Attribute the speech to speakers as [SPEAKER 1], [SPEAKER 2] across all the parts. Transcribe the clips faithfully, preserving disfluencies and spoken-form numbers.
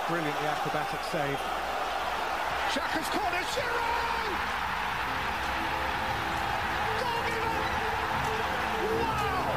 [SPEAKER 1] Brilliantly acrobatic save. Xhaka's corner, Giroud! Goal given! Wow!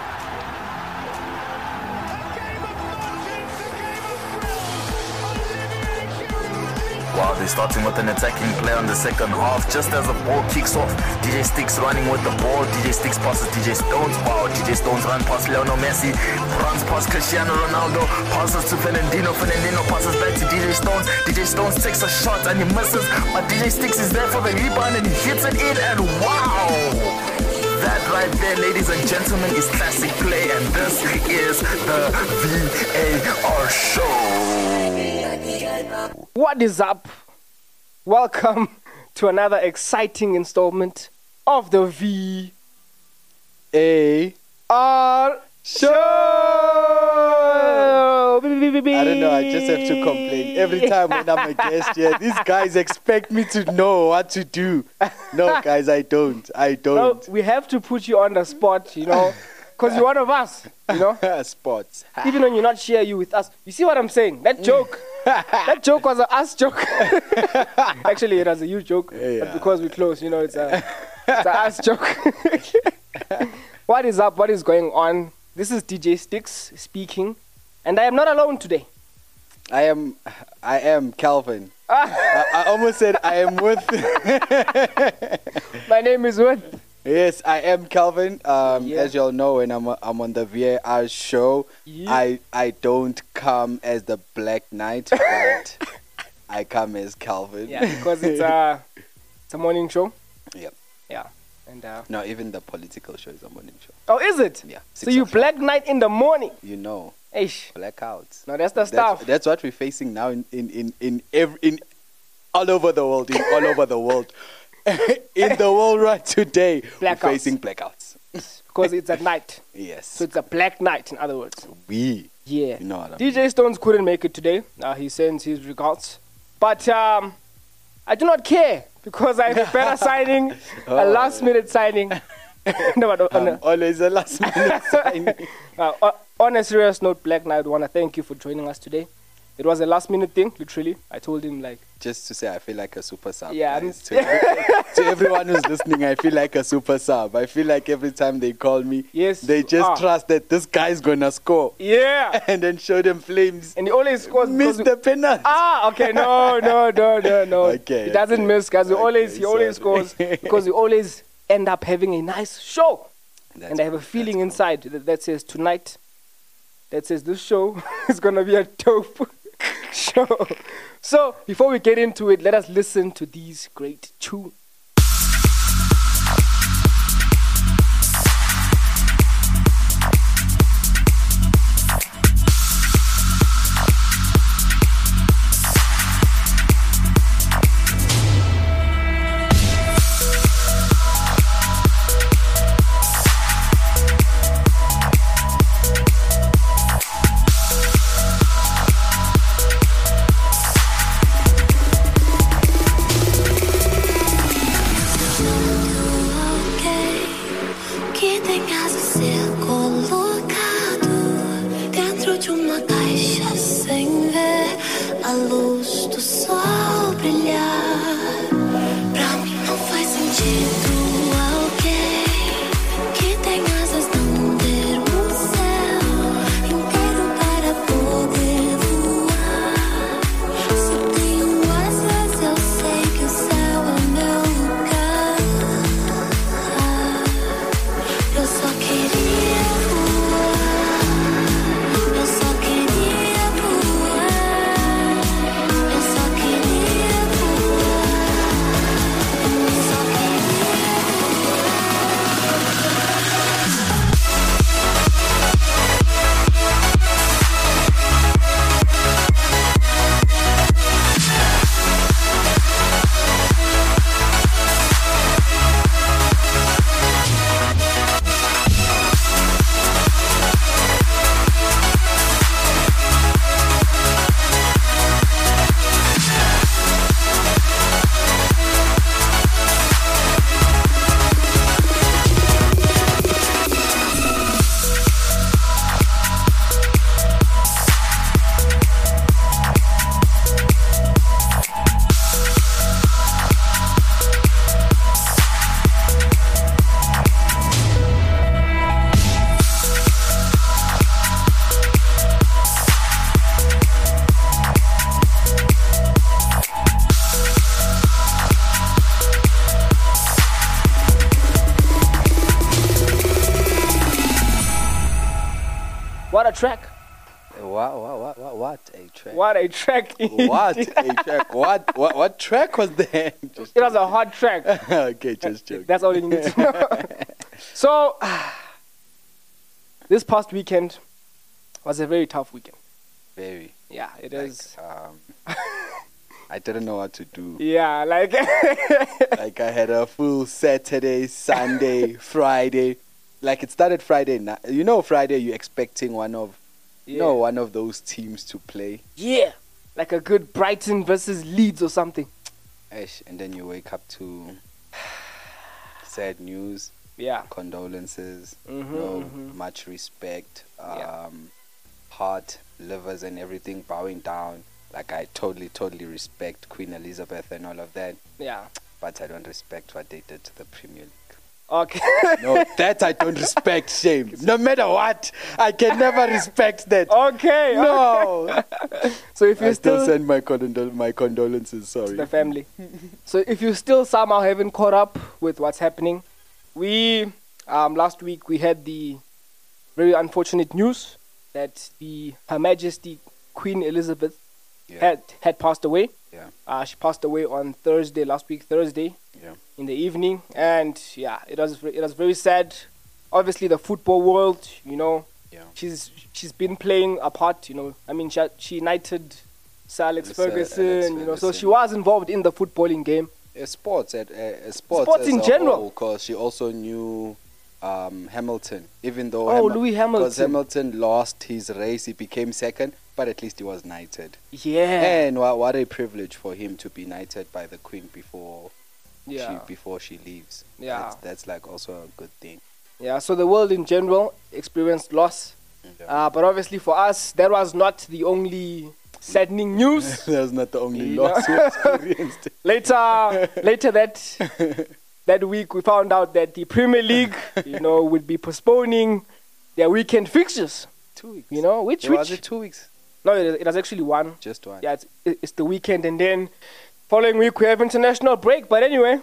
[SPEAKER 1] A game of margins, a game of thrills. Olivier Giroud!
[SPEAKER 2] Wow, they're starting with an attacking play on the second half. Just as the ball kicks off, D J Sticks running with the ball. D J Sticks passes D J Stones. Wow, D J Stones run past Lionel Messi. Runs past Cristiano Ronaldo. Passes to Fernandinho. Fernandinho passes back to D J Stones. D J Stones takes a shot and he misses. But D J Sticks is there for the rebound and he hits it in. And wow! That right there, ladies and gentlemen, is classic play. And this is the V A R show.
[SPEAKER 3] What is up? Welcome to another exciting installment of the V
[SPEAKER 4] A
[SPEAKER 3] R show.
[SPEAKER 4] I don't know, I just have to complain. Every time when I'm a guest here, these guys expect me to know what to do. No, guys, I don't. I don't.
[SPEAKER 3] No, we have to put you on the spot, you know, because you're one of us, you know.
[SPEAKER 4] Sports.
[SPEAKER 3] Even when you're not here, you with us. You see what I'm saying? That joke. That joke was a us joke. Actually, it was a you joke,
[SPEAKER 4] Yeah.
[SPEAKER 3] but because we're close, you know, it's a, it's a us joke. What is up? What is going on? This is D J Sticks speaking, and I am not alone today.
[SPEAKER 4] I am, I am Calvin. I, I almost said I am with.
[SPEAKER 3] My name is Worth.
[SPEAKER 4] Yes, I am Calvin. Um,
[SPEAKER 3] Yeah.
[SPEAKER 4] As you all know, when I'm I'm on the V A R show,
[SPEAKER 3] Yeah.
[SPEAKER 4] I I don't come as the Black Knight, but I come as Calvin.
[SPEAKER 3] Yeah, because it's a it's a morning show.
[SPEAKER 4] Yep.
[SPEAKER 3] Yeah, and uh,
[SPEAKER 4] No, even the political show is a morning show.
[SPEAKER 3] oh, is it?
[SPEAKER 4] Yeah.
[SPEAKER 3] So
[SPEAKER 4] six
[SPEAKER 3] you
[SPEAKER 4] o'clock.
[SPEAKER 3] Black Night in the morning?
[SPEAKER 4] You know,
[SPEAKER 3] Eish.
[SPEAKER 4] blackouts.
[SPEAKER 3] No, that's the
[SPEAKER 4] That's,
[SPEAKER 3] stuff.
[SPEAKER 4] that's what we're facing now in in in in, every, in all over the world, in all over the world, in the world right today.
[SPEAKER 3] Blackouts.
[SPEAKER 4] We're facing blackouts.
[SPEAKER 3] Because it's at night.
[SPEAKER 4] Yes,
[SPEAKER 3] So it's a black night, in other words.
[SPEAKER 4] we.
[SPEAKER 3] Yeah.
[SPEAKER 4] You know what I
[SPEAKER 3] D J Stones couldn't make it today. Uh, he sends his regards. But um, I do not care because I have a better signing, a
[SPEAKER 4] Oh.
[SPEAKER 3] last minute signing. No, but on,
[SPEAKER 4] I'm always a last minute signing.
[SPEAKER 3] a, uh, on- on a serious note, Black Knight, I want to thank you for joining us today. It was a last minute thing, literally. I told him, like,
[SPEAKER 4] Just to say, I feel like a super sub.
[SPEAKER 3] Yeah,
[SPEAKER 4] guys.
[SPEAKER 3] I'm-
[SPEAKER 4] To, every- to everyone who's listening, I feel like a super sub. I feel like every time they call me,
[SPEAKER 3] Yes,
[SPEAKER 4] they
[SPEAKER 3] you
[SPEAKER 4] just
[SPEAKER 3] are.
[SPEAKER 4] trust that this guy's gonna score,
[SPEAKER 3] yeah.
[SPEAKER 4] and then show them flames.
[SPEAKER 3] And he always scores. because
[SPEAKER 4] Miss
[SPEAKER 3] we-
[SPEAKER 4] the penalty.
[SPEAKER 3] Ah, okay, no, no, no, no, no.
[SPEAKER 4] Okay,
[SPEAKER 3] He doesn't
[SPEAKER 4] okay.
[SPEAKER 3] miss, guys. He
[SPEAKER 4] Okay,
[SPEAKER 3] always, he always
[SPEAKER 4] sorry.
[SPEAKER 3] scores because we always end up having a nice show.
[SPEAKER 4] That's
[SPEAKER 3] and I have a
[SPEAKER 4] cool,
[SPEAKER 3] feeling
[SPEAKER 4] that's cool.
[SPEAKER 3] inside that, that says tonight, that says this show is gonna be a dope show. So before we get into it, let us listen to these great tunes.
[SPEAKER 5] Que tenhas ser colocado dentro de uma caixa sem ver a luz do sol brilhar. Pra mim não faz sentido alguém que tem asas não ter um céu inteiro para poder voar. Se tenho asas, eu sei que o céu é meu lugar. Eu só queria voar. Eu só queria voar. Eu só queria voar.
[SPEAKER 4] What, what, what, what, what a track.
[SPEAKER 3] What a track.
[SPEAKER 4] What a track. What, what, what track was that? Just
[SPEAKER 3] It was a hot track.
[SPEAKER 4] okay, just joking.
[SPEAKER 3] That's all you need to know. So, this past weekend was a very tough weekend.
[SPEAKER 4] Very.
[SPEAKER 3] Yeah, it
[SPEAKER 4] Like,
[SPEAKER 3] is.
[SPEAKER 4] um, I didn't know what to do.
[SPEAKER 3] Yeah, like
[SPEAKER 4] Like I had a full Saturday, Sunday, Friday. Like it started Friday night. You know, Friday you're expecting one of, you know, one of those teams to play.
[SPEAKER 3] yeah, like a good Brighton versus Leeds or something.
[SPEAKER 4] Ish, and then you wake up to sad news,
[SPEAKER 3] Yeah,
[SPEAKER 4] condolences,
[SPEAKER 3] Mhm,
[SPEAKER 4] no
[SPEAKER 3] mhm.
[SPEAKER 4] much respect,
[SPEAKER 3] Yeah.
[SPEAKER 4] um, heart, livers, and everything bowing down. Like I totally, totally respect Queen Elizabeth and all of that,
[SPEAKER 3] yeah.
[SPEAKER 4] but I don't respect what they did to the Premier League.
[SPEAKER 3] Okay.
[SPEAKER 4] No, that I don't respect, shame. No matter what, I can never respect that.
[SPEAKER 3] okay.
[SPEAKER 4] No.
[SPEAKER 3] So if
[SPEAKER 4] I
[SPEAKER 3] you
[SPEAKER 4] still
[SPEAKER 3] still
[SPEAKER 4] send my, condol- my condolences,
[SPEAKER 3] to
[SPEAKER 4] sorry.
[SPEAKER 3] the family. So if you still somehow haven't caught up with what's happening, we um last week we had the very unfortunate news that the Her Majesty Queen Elizabeth
[SPEAKER 4] Yeah.
[SPEAKER 3] had had passed away.
[SPEAKER 4] Yeah,
[SPEAKER 3] Uh, she passed away on Thursday, last week Thursday
[SPEAKER 4] yeah.
[SPEAKER 3] in the evening, and yeah, it was it was very sad. Obviously, the football world, you know,
[SPEAKER 4] Yeah.
[SPEAKER 3] she's she's been playing a part. You know, I mean, she had- she knighted Sir Alex
[SPEAKER 4] Sir
[SPEAKER 3] Ferguson.
[SPEAKER 4] Alex
[SPEAKER 3] You know, so she
[SPEAKER 4] Ferguson.
[SPEAKER 3] was involved in the footballing game.
[SPEAKER 4] Uh, sports at uh, uh, sports,
[SPEAKER 3] Sports
[SPEAKER 4] as
[SPEAKER 3] in
[SPEAKER 4] a
[SPEAKER 3] general.
[SPEAKER 4] because she also knew um, Hamilton, even though
[SPEAKER 3] Oh, Louis Hamilton.
[SPEAKER 4] because Hamilton lost his race, he became second, but at least he was knighted.
[SPEAKER 3] Yeah,
[SPEAKER 4] And what, what a privilege for him to be knighted by the Queen before
[SPEAKER 3] yeah,
[SPEAKER 4] she before she leaves.
[SPEAKER 3] Yeah.
[SPEAKER 4] that's, that's like also a good thing.
[SPEAKER 3] yeah. So the world in general experienced loss,
[SPEAKER 4] Yeah.
[SPEAKER 3] uh, but obviously for us, that was not the only saddening news.
[SPEAKER 4] That's not the only
[SPEAKER 3] You
[SPEAKER 4] loss
[SPEAKER 3] know?
[SPEAKER 4] we experienced.
[SPEAKER 3] later later that that week we found out that the Premier League, you know, would be postponing their weekend fixtures,
[SPEAKER 4] Two weeks.
[SPEAKER 3] you know, which
[SPEAKER 4] Yeah,
[SPEAKER 3] which
[SPEAKER 4] was it two weeks?
[SPEAKER 3] no, it, it was actually one.
[SPEAKER 4] Just one.
[SPEAKER 3] Yeah, it's, it's the weekend, and then following week we have international break. But anyway,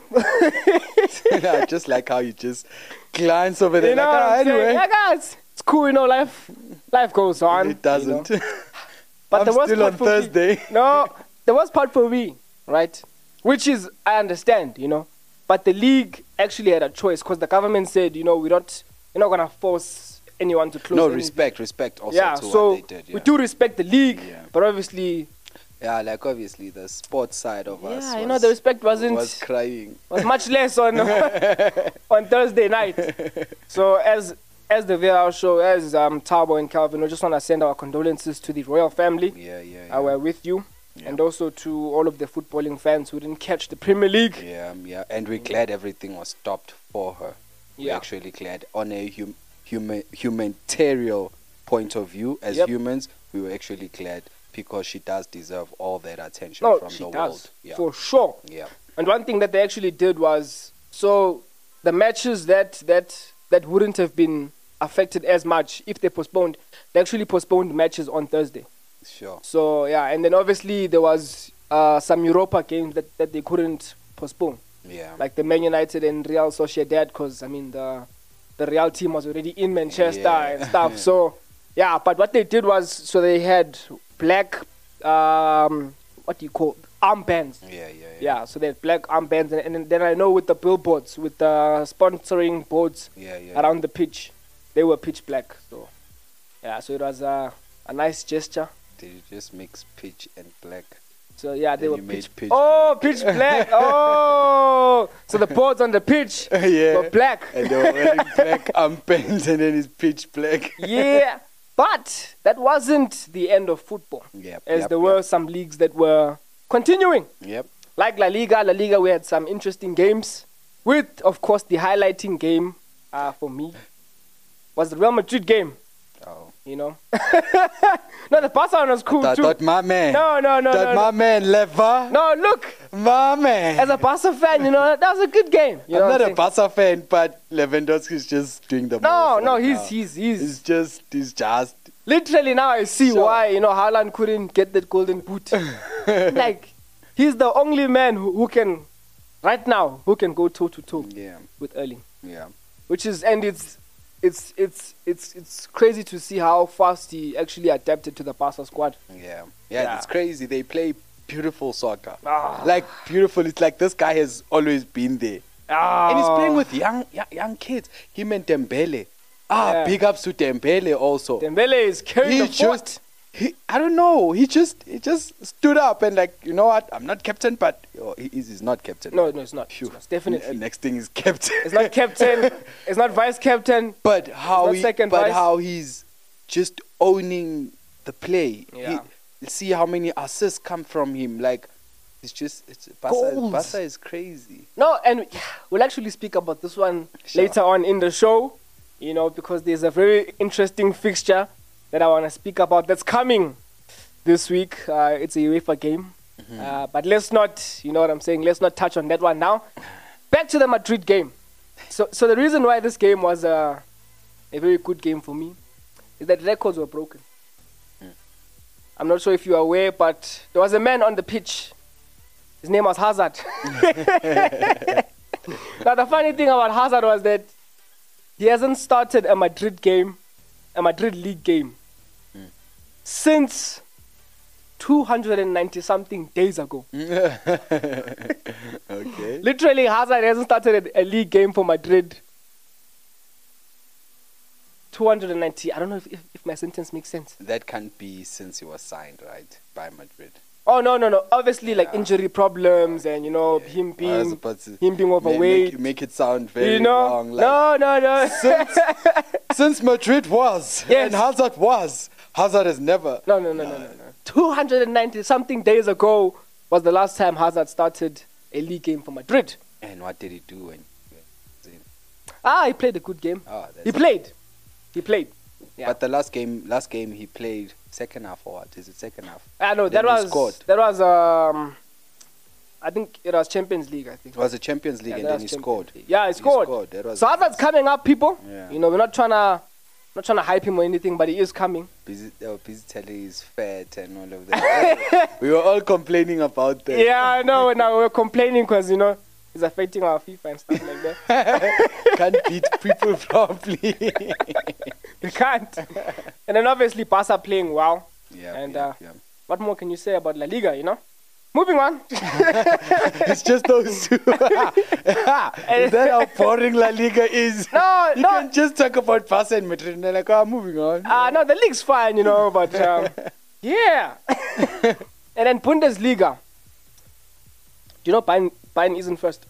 [SPEAKER 4] I just like how you just glance over there.
[SPEAKER 3] you know,
[SPEAKER 4] like,
[SPEAKER 3] what
[SPEAKER 4] ah,
[SPEAKER 3] I'm saying?
[SPEAKER 4] anyway,
[SPEAKER 3] yeah, guys, it's cool, you know, life life goes on.
[SPEAKER 4] it doesn't.
[SPEAKER 3] You know? But
[SPEAKER 4] I'm
[SPEAKER 3] the worst
[SPEAKER 4] still
[SPEAKER 3] part
[SPEAKER 4] on
[SPEAKER 3] for me-
[SPEAKER 4] Thursday.
[SPEAKER 3] No, the worst part for me, right? Which is, I understand, you know, but the league actually had a choice because the government said, you know, we're not, we're not gonna force anyone to close.
[SPEAKER 4] No,
[SPEAKER 3] anything.
[SPEAKER 4] respect, respect also
[SPEAKER 3] Yeah,
[SPEAKER 4] to
[SPEAKER 3] so
[SPEAKER 4] what they did. Yeah.
[SPEAKER 3] we do respect the league,
[SPEAKER 4] Yeah.
[SPEAKER 3] but obviously,
[SPEAKER 4] Yeah, like obviously the sports side of us.
[SPEAKER 3] yeah,
[SPEAKER 4] was,
[SPEAKER 3] you know, the respect wasn't
[SPEAKER 4] was crying.
[SPEAKER 3] was much less on on Thursday night. So as as the V R show, as um Tabo and Calvin, we just want to send our condolences to the royal family.
[SPEAKER 4] Yeah, yeah, yeah.
[SPEAKER 3] Uh, we're with you.
[SPEAKER 4] Yeah.
[SPEAKER 3] And also to all of the footballing fans who didn't catch the Premier League.
[SPEAKER 4] Yeah, um, yeah, and we're glad everything was stopped for her. We're
[SPEAKER 3] Yeah.
[SPEAKER 4] actually glad on a hum, human, humanitarian point of view. As
[SPEAKER 3] Yep.
[SPEAKER 4] humans, we were actually glad because she does deserve all that attention
[SPEAKER 3] No,
[SPEAKER 4] from
[SPEAKER 3] she
[SPEAKER 4] the
[SPEAKER 3] does,
[SPEAKER 4] world. Yeah,
[SPEAKER 3] for sure.
[SPEAKER 4] yeah,
[SPEAKER 3] And one thing that they actually did was, so the matches that that that wouldn't have been affected as much if they postponed, they actually postponed matches on Thursday.
[SPEAKER 4] sure.
[SPEAKER 3] So yeah, and then obviously there was uh, some Europa games that, that they couldn't postpone,
[SPEAKER 4] Yeah,
[SPEAKER 3] like the Man United and Real Sociedad, because I mean the the Real team was already in Manchester
[SPEAKER 4] Yeah.
[SPEAKER 3] and stuff. So yeah, but what they did was, so they had black, um, what do you call armbands?
[SPEAKER 4] yeah, yeah, yeah,
[SPEAKER 3] Yeah, so they had black armbands, and, and then I know with the billboards, with the sponsoring boards
[SPEAKER 4] yeah, yeah.
[SPEAKER 3] around the pitch, they were pitch black. So yeah, so it was a a nice gesture.
[SPEAKER 4] Did you just mix pitch and black?
[SPEAKER 3] So yeah, they
[SPEAKER 4] Then
[SPEAKER 3] were
[SPEAKER 4] you made
[SPEAKER 3] pitch.
[SPEAKER 4] pitch
[SPEAKER 3] oh,
[SPEAKER 4] black.
[SPEAKER 3] pitch black. Oh, so the boards on the pitch
[SPEAKER 4] Yeah.
[SPEAKER 3] were black.
[SPEAKER 4] And they were wearing black armbands, and then it's pitch black.
[SPEAKER 3] Yeah, but that wasn't the end of football,
[SPEAKER 4] Yep,
[SPEAKER 3] as
[SPEAKER 4] yep,
[SPEAKER 3] there
[SPEAKER 4] yep.
[SPEAKER 3] were some leagues that were continuing.
[SPEAKER 4] Yep.
[SPEAKER 3] Like La Liga, La Liga, we had some interesting games. With, of course, the highlighting game uh, for me was the Real Madrid game.
[SPEAKER 4] Oh.
[SPEAKER 3] You know, no, the Barca one was cool
[SPEAKER 4] That,
[SPEAKER 3] too.
[SPEAKER 4] that my man.
[SPEAKER 3] No, no, no,
[SPEAKER 4] That
[SPEAKER 3] no,
[SPEAKER 4] my
[SPEAKER 3] no.
[SPEAKER 4] man, Lever.
[SPEAKER 3] No, look,
[SPEAKER 4] My man.
[SPEAKER 3] as a Barca fan, you know, that was a good game. You know
[SPEAKER 4] I'm
[SPEAKER 3] what
[SPEAKER 4] not
[SPEAKER 3] I'm
[SPEAKER 4] a
[SPEAKER 3] saying?
[SPEAKER 4] Barca fan, but Lewandowski is just doing the
[SPEAKER 3] No,
[SPEAKER 4] most
[SPEAKER 3] no,
[SPEAKER 4] right
[SPEAKER 3] he's
[SPEAKER 4] now.
[SPEAKER 3] he's
[SPEAKER 4] He's
[SPEAKER 3] he's
[SPEAKER 4] just, he's just.
[SPEAKER 3] literally now I see
[SPEAKER 4] Sure.
[SPEAKER 3] why, you know, Haaland couldn't get that golden boot. Like, he's the only man who, who can, right now, who can go toe to toe
[SPEAKER 4] Yeah,
[SPEAKER 3] with Erling.
[SPEAKER 4] yeah.
[SPEAKER 3] Which is, and it's it's it's it's it's crazy to see how fast he actually adapted to the Barca squad.
[SPEAKER 4] Yeah. yeah,
[SPEAKER 3] Yeah.
[SPEAKER 4] it's crazy. They play beautiful soccer,
[SPEAKER 3] Ah.
[SPEAKER 4] like beautiful. It's like this guy has always been there,
[SPEAKER 3] Ah,
[SPEAKER 4] and he's playing with young young, young kids. Him and Dembele. Ah,
[SPEAKER 3] Yeah.
[SPEAKER 4] big ups to Dembele also.
[SPEAKER 3] Dembele is carrying
[SPEAKER 4] he
[SPEAKER 3] the fort.
[SPEAKER 4] just he, I don't know. He just he just stood up and like, you know what? I'm not captain, but oh, he is he's not captain.
[SPEAKER 3] No, no, it's not.
[SPEAKER 4] Phew.
[SPEAKER 3] It's not. Definitely.
[SPEAKER 4] N- next thing is captain.
[SPEAKER 3] It's not captain. It's not vice captain.
[SPEAKER 4] But how
[SPEAKER 3] not
[SPEAKER 4] he,
[SPEAKER 3] second
[SPEAKER 4] but
[SPEAKER 3] vice.
[SPEAKER 4] how he's just owning the play.
[SPEAKER 3] Yeah.
[SPEAKER 4] He, see how many assists come from him. Like it's just it's Barca,
[SPEAKER 3] Goals.
[SPEAKER 4] Barca is crazy.
[SPEAKER 3] No, and we'll actually speak about this one
[SPEAKER 4] Sure.
[SPEAKER 3] later on in the show, you know, because there's a very interesting fixture that I want to speak about that's coming this week. Uh, it's a UEFA game. Uh, but let's not, you know what I'm saying, let's not touch on that one now. Back to the Madrid game. So, so the reason why this game was uh, a very good game for me is that records were broken. I'm not sure if you are aware, but there was a man on the pitch. His name was Hazard. Now, the funny thing about Hazard was that he hasn't started a Madrid game, a Madrid league game, since two hundred ninety something days ago.
[SPEAKER 4] Okay.
[SPEAKER 3] Literally, Hazard hasn't started a, a league game for Madrid. two hundred ninety. I don't know if, if, if my sentence makes sense.
[SPEAKER 4] That can't be since he was signed, right, by Madrid.
[SPEAKER 3] Oh no no no! Obviously, like
[SPEAKER 4] Yeah.
[SPEAKER 3] injury problems and you know him
[SPEAKER 4] I was
[SPEAKER 3] being
[SPEAKER 4] about to
[SPEAKER 3] him being
[SPEAKER 4] ma-
[SPEAKER 3] overweight.
[SPEAKER 4] Make, make it sound very
[SPEAKER 3] you know,
[SPEAKER 4] wrong. Like,
[SPEAKER 3] no no no.
[SPEAKER 4] since Madrid was
[SPEAKER 3] Yes.
[SPEAKER 4] and Hazard was, Hazard has never.
[SPEAKER 3] No, no, no, no, no, no. two hundred ninety something days ago was the last time Hazard started a league game for Madrid.
[SPEAKER 4] And what did he do when? when-
[SPEAKER 3] Ah, he played a good game.
[SPEAKER 4] Oh, that's
[SPEAKER 3] He played. He played. Yeah.
[SPEAKER 4] But the last game, last game he played second half or what? Is it second half?
[SPEAKER 3] Ah, no, that
[SPEAKER 4] Then he
[SPEAKER 3] was
[SPEAKER 4] scored.
[SPEAKER 3] that was um, I think it was Champions League. I think.
[SPEAKER 4] It was a Champions League
[SPEAKER 3] Yeah,
[SPEAKER 4] and
[SPEAKER 3] that
[SPEAKER 4] then
[SPEAKER 3] was
[SPEAKER 4] he
[SPEAKER 3] Champions
[SPEAKER 4] scored.
[SPEAKER 3] League. Yeah, he scored.
[SPEAKER 4] That was
[SPEAKER 3] So Hazard's coming up, people.
[SPEAKER 4] Yeah.
[SPEAKER 3] You know, we're not trying to, not trying to hype him or anything, but he is coming.
[SPEAKER 4] busy. They were busy telling he's fat and all of that. We were all complaining about that.
[SPEAKER 3] Yeah, I know. Now we're complaining because you know he's affecting our FIFA and stuff like that.
[SPEAKER 4] Can't beat people properly.
[SPEAKER 3] They can't. And then obviously Barca playing well.
[SPEAKER 4] yeah,
[SPEAKER 3] And,
[SPEAKER 4] yeah,
[SPEAKER 3] uh,
[SPEAKER 4] yeah.
[SPEAKER 3] What more can you say about La Liga, you know? Moving on.
[SPEAKER 4] It's just those two. Is that how boring La Liga is?
[SPEAKER 3] No,
[SPEAKER 4] You
[SPEAKER 3] no.
[SPEAKER 4] can just talk about Barca and Madrid and they're like, oh, moving on.
[SPEAKER 3] Uh, no, the league's fine, you know, but um, yeah. And then Bundesliga. Do you know Bayern, Bayern isn't first?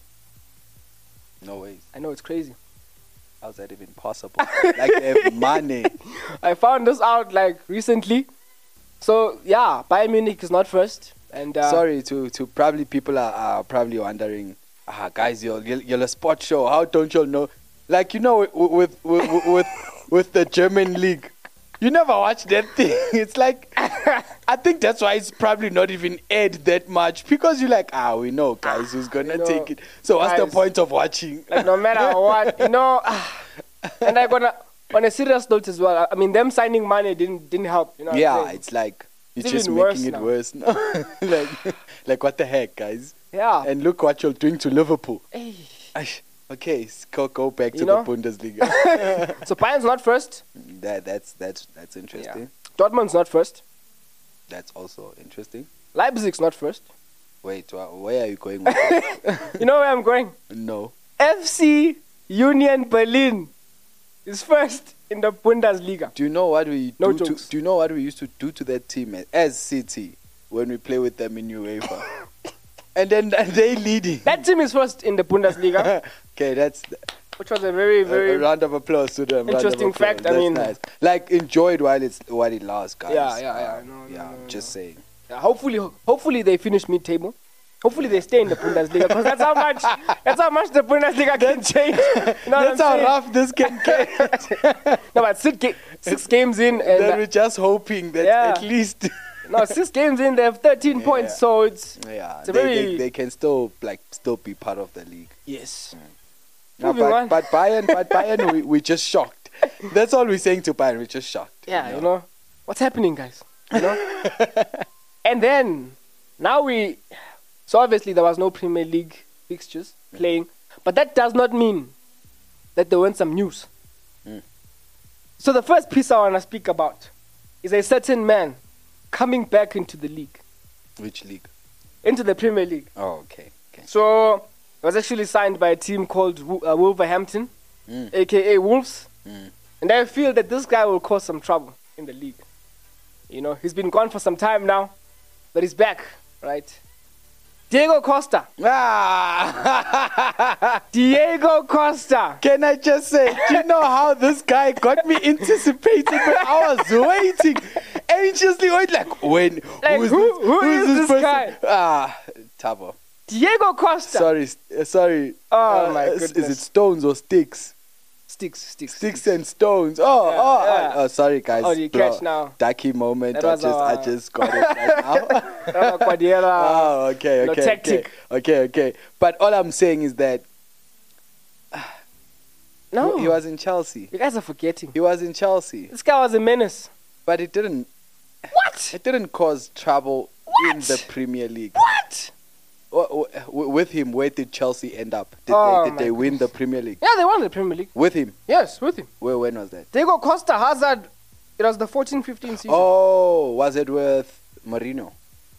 [SPEAKER 4] No way.
[SPEAKER 3] I know, it's crazy.
[SPEAKER 4] How's that even possible? Like they have money.
[SPEAKER 3] I found this out like recently. So yeah, Bayern Munich is not first. And uh,
[SPEAKER 4] Sorry to, to probably people are, are probably wondering, ah, guys, you're, you're you're a sports show. How don't you know? Like, you know, with with with, with, with the German league, you never watch that thing. It's like, I think that's why it's probably not even aired that much because you're like, ah, we know, guys, who's gonna
[SPEAKER 3] You know,
[SPEAKER 4] take it. So what's the
[SPEAKER 3] guys,
[SPEAKER 4] point of watching?
[SPEAKER 3] like no matter what, you know. And I gonna on a serious note as well. I mean, them signing Mane didn't didn't help. You know. what I'm
[SPEAKER 4] Yeah,
[SPEAKER 3] saying?
[SPEAKER 4] it's like you're
[SPEAKER 3] It's
[SPEAKER 4] just
[SPEAKER 3] even
[SPEAKER 4] making
[SPEAKER 3] worse
[SPEAKER 4] it
[SPEAKER 3] now.
[SPEAKER 4] worse now. like, like what the heck, guys?
[SPEAKER 3] yeah.
[SPEAKER 4] And look what you're doing to Liverpool.
[SPEAKER 3] Hey.
[SPEAKER 4] Aish, okay, s- go go back to
[SPEAKER 3] You
[SPEAKER 4] the
[SPEAKER 3] know?
[SPEAKER 4] Bundesliga.
[SPEAKER 3] So Bayern's not first.
[SPEAKER 4] that that's that's that's interesting.
[SPEAKER 3] Dortmund's not first.
[SPEAKER 4] That's also interesting.
[SPEAKER 3] Leipzig's not first.
[SPEAKER 4] Wait, wha- where are you going with that?
[SPEAKER 3] You know where I'm going?
[SPEAKER 4] No.
[SPEAKER 3] F C Union Berlin is first in the Bundesliga.
[SPEAKER 4] Do you know what we
[SPEAKER 3] No
[SPEAKER 4] do to,
[SPEAKER 3] jokes.
[SPEAKER 4] do you know what we used to do to that team as- as City when we play with them in UEFA? And then and they leading.
[SPEAKER 3] That team is first in the Bundesliga,
[SPEAKER 4] Okay, that's
[SPEAKER 3] which was a very,
[SPEAKER 4] a,
[SPEAKER 3] very
[SPEAKER 4] a round of applause to them. round of
[SPEAKER 3] interesting
[SPEAKER 4] applause.
[SPEAKER 3] fact, I
[SPEAKER 4] That's
[SPEAKER 3] mean-
[SPEAKER 4] nice. Like enjoy it while it's while it lasts, guys.
[SPEAKER 3] Yeah, yeah, yeah.
[SPEAKER 4] Um,
[SPEAKER 3] No, no,
[SPEAKER 4] yeah,
[SPEAKER 3] no, no,
[SPEAKER 4] just saying.
[SPEAKER 3] Yeah, hopefully, hopefully they finish mid-table. Hopefully they stay in the Bundesliga because that's how much that's how much the Bundesliga can change. You know what
[SPEAKER 4] That's
[SPEAKER 3] I'm
[SPEAKER 4] how
[SPEAKER 3] saying?
[SPEAKER 4] rough this can get.
[SPEAKER 3] No, but six, ga- six games in, and
[SPEAKER 4] then
[SPEAKER 3] uh,
[SPEAKER 4] we're just hoping that
[SPEAKER 3] Yeah.
[SPEAKER 4] at least
[SPEAKER 3] no, six games in, they have thirteen
[SPEAKER 4] Yeah.
[SPEAKER 3] points. So it's
[SPEAKER 4] yeah,
[SPEAKER 3] It's a
[SPEAKER 4] they,
[SPEAKER 3] very-
[SPEAKER 4] they, they can still like still be part of the league.
[SPEAKER 3] yes.
[SPEAKER 4] No,
[SPEAKER 3] Moving
[SPEAKER 4] but,
[SPEAKER 3] on.
[SPEAKER 4] but Bayern, but Bayern, we we just shocked. That's all we're saying to Bayern. We're just shocked.
[SPEAKER 3] Yeah, you know what's happening, guys. You know. And then now we, so obviously there was no Premier League fixtures playing, but that does not mean that there weren't some news.
[SPEAKER 4] Mm.
[SPEAKER 3] So the first piece I want to speak about is a certain man coming back into the league,
[SPEAKER 4] Which league?
[SPEAKER 3] into the Premier League.
[SPEAKER 4] Oh, okay. Okay.
[SPEAKER 3] So it was actually signed by a team called Wo- uh, Wolverhampton, aka Wolves. And I feel that this guy will cause some trouble in the league. You know, he's been gone for some time now, but he's back, right? Diego Costa.
[SPEAKER 4] Ah!
[SPEAKER 3] Diego Costa.
[SPEAKER 4] Can I just say, do you know how this guy got me anticipated when I was waiting? Anxiously waiting, like, when?
[SPEAKER 3] Like,
[SPEAKER 4] who's
[SPEAKER 3] who-
[SPEAKER 4] this,
[SPEAKER 3] who is this
[SPEAKER 4] person?
[SPEAKER 3] guy?
[SPEAKER 4] Ah, Tabo.
[SPEAKER 3] Diego Costa.
[SPEAKER 4] Sorry, uh, sorry.
[SPEAKER 3] Oh,
[SPEAKER 4] Uh,
[SPEAKER 3] my
[SPEAKER 4] is- Is
[SPEAKER 3] goodness.
[SPEAKER 4] it stones or sticks?
[SPEAKER 3] Sticks, sticks.
[SPEAKER 4] Sticks and stones. Oh, oh,
[SPEAKER 3] yeah.
[SPEAKER 4] oh, oh, sorry, guys.
[SPEAKER 3] Oh, you
[SPEAKER 4] Bro,
[SPEAKER 3] catch now.
[SPEAKER 4] Ducky moment.
[SPEAKER 3] That
[SPEAKER 4] I
[SPEAKER 3] was
[SPEAKER 4] just, I
[SPEAKER 3] our-
[SPEAKER 4] just got it right now.
[SPEAKER 3] Rafa Guardiola.
[SPEAKER 4] Oh, okay,
[SPEAKER 3] no
[SPEAKER 4] okay,
[SPEAKER 3] tactic.
[SPEAKER 4] okay, okay, okay. But all I'm saying is that
[SPEAKER 3] No,
[SPEAKER 4] he was in Chelsea.
[SPEAKER 3] you guys are forgetting.
[SPEAKER 4] He was in Chelsea,
[SPEAKER 3] This guy was a menace.
[SPEAKER 4] but it didn't.
[SPEAKER 3] What?
[SPEAKER 4] It didn't cause trouble in
[SPEAKER 3] What?
[SPEAKER 4] the Premier League.
[SPEAKER 3] What?
[SPEAKER 4] W- w- With him, where did Chelsea end up? Did
[SPEAKER 3] Oh,
[SPEAKER 4] they, did
[SPEAKER 3] my
[SPEAKER 4] they win the Premier League?
[SPEAKER 3] Yeah, they won the Premier League.
[SPEAKER 4] With him?
[SPEAKER 3] Yes, with him.
[SPEAKER 4] Where? When was that?
[SPEAKER 3] Diego Costa, Hazard. It was the fourteen fifteen season.
[SPEAKER 4] Oh, was it with Mourinho?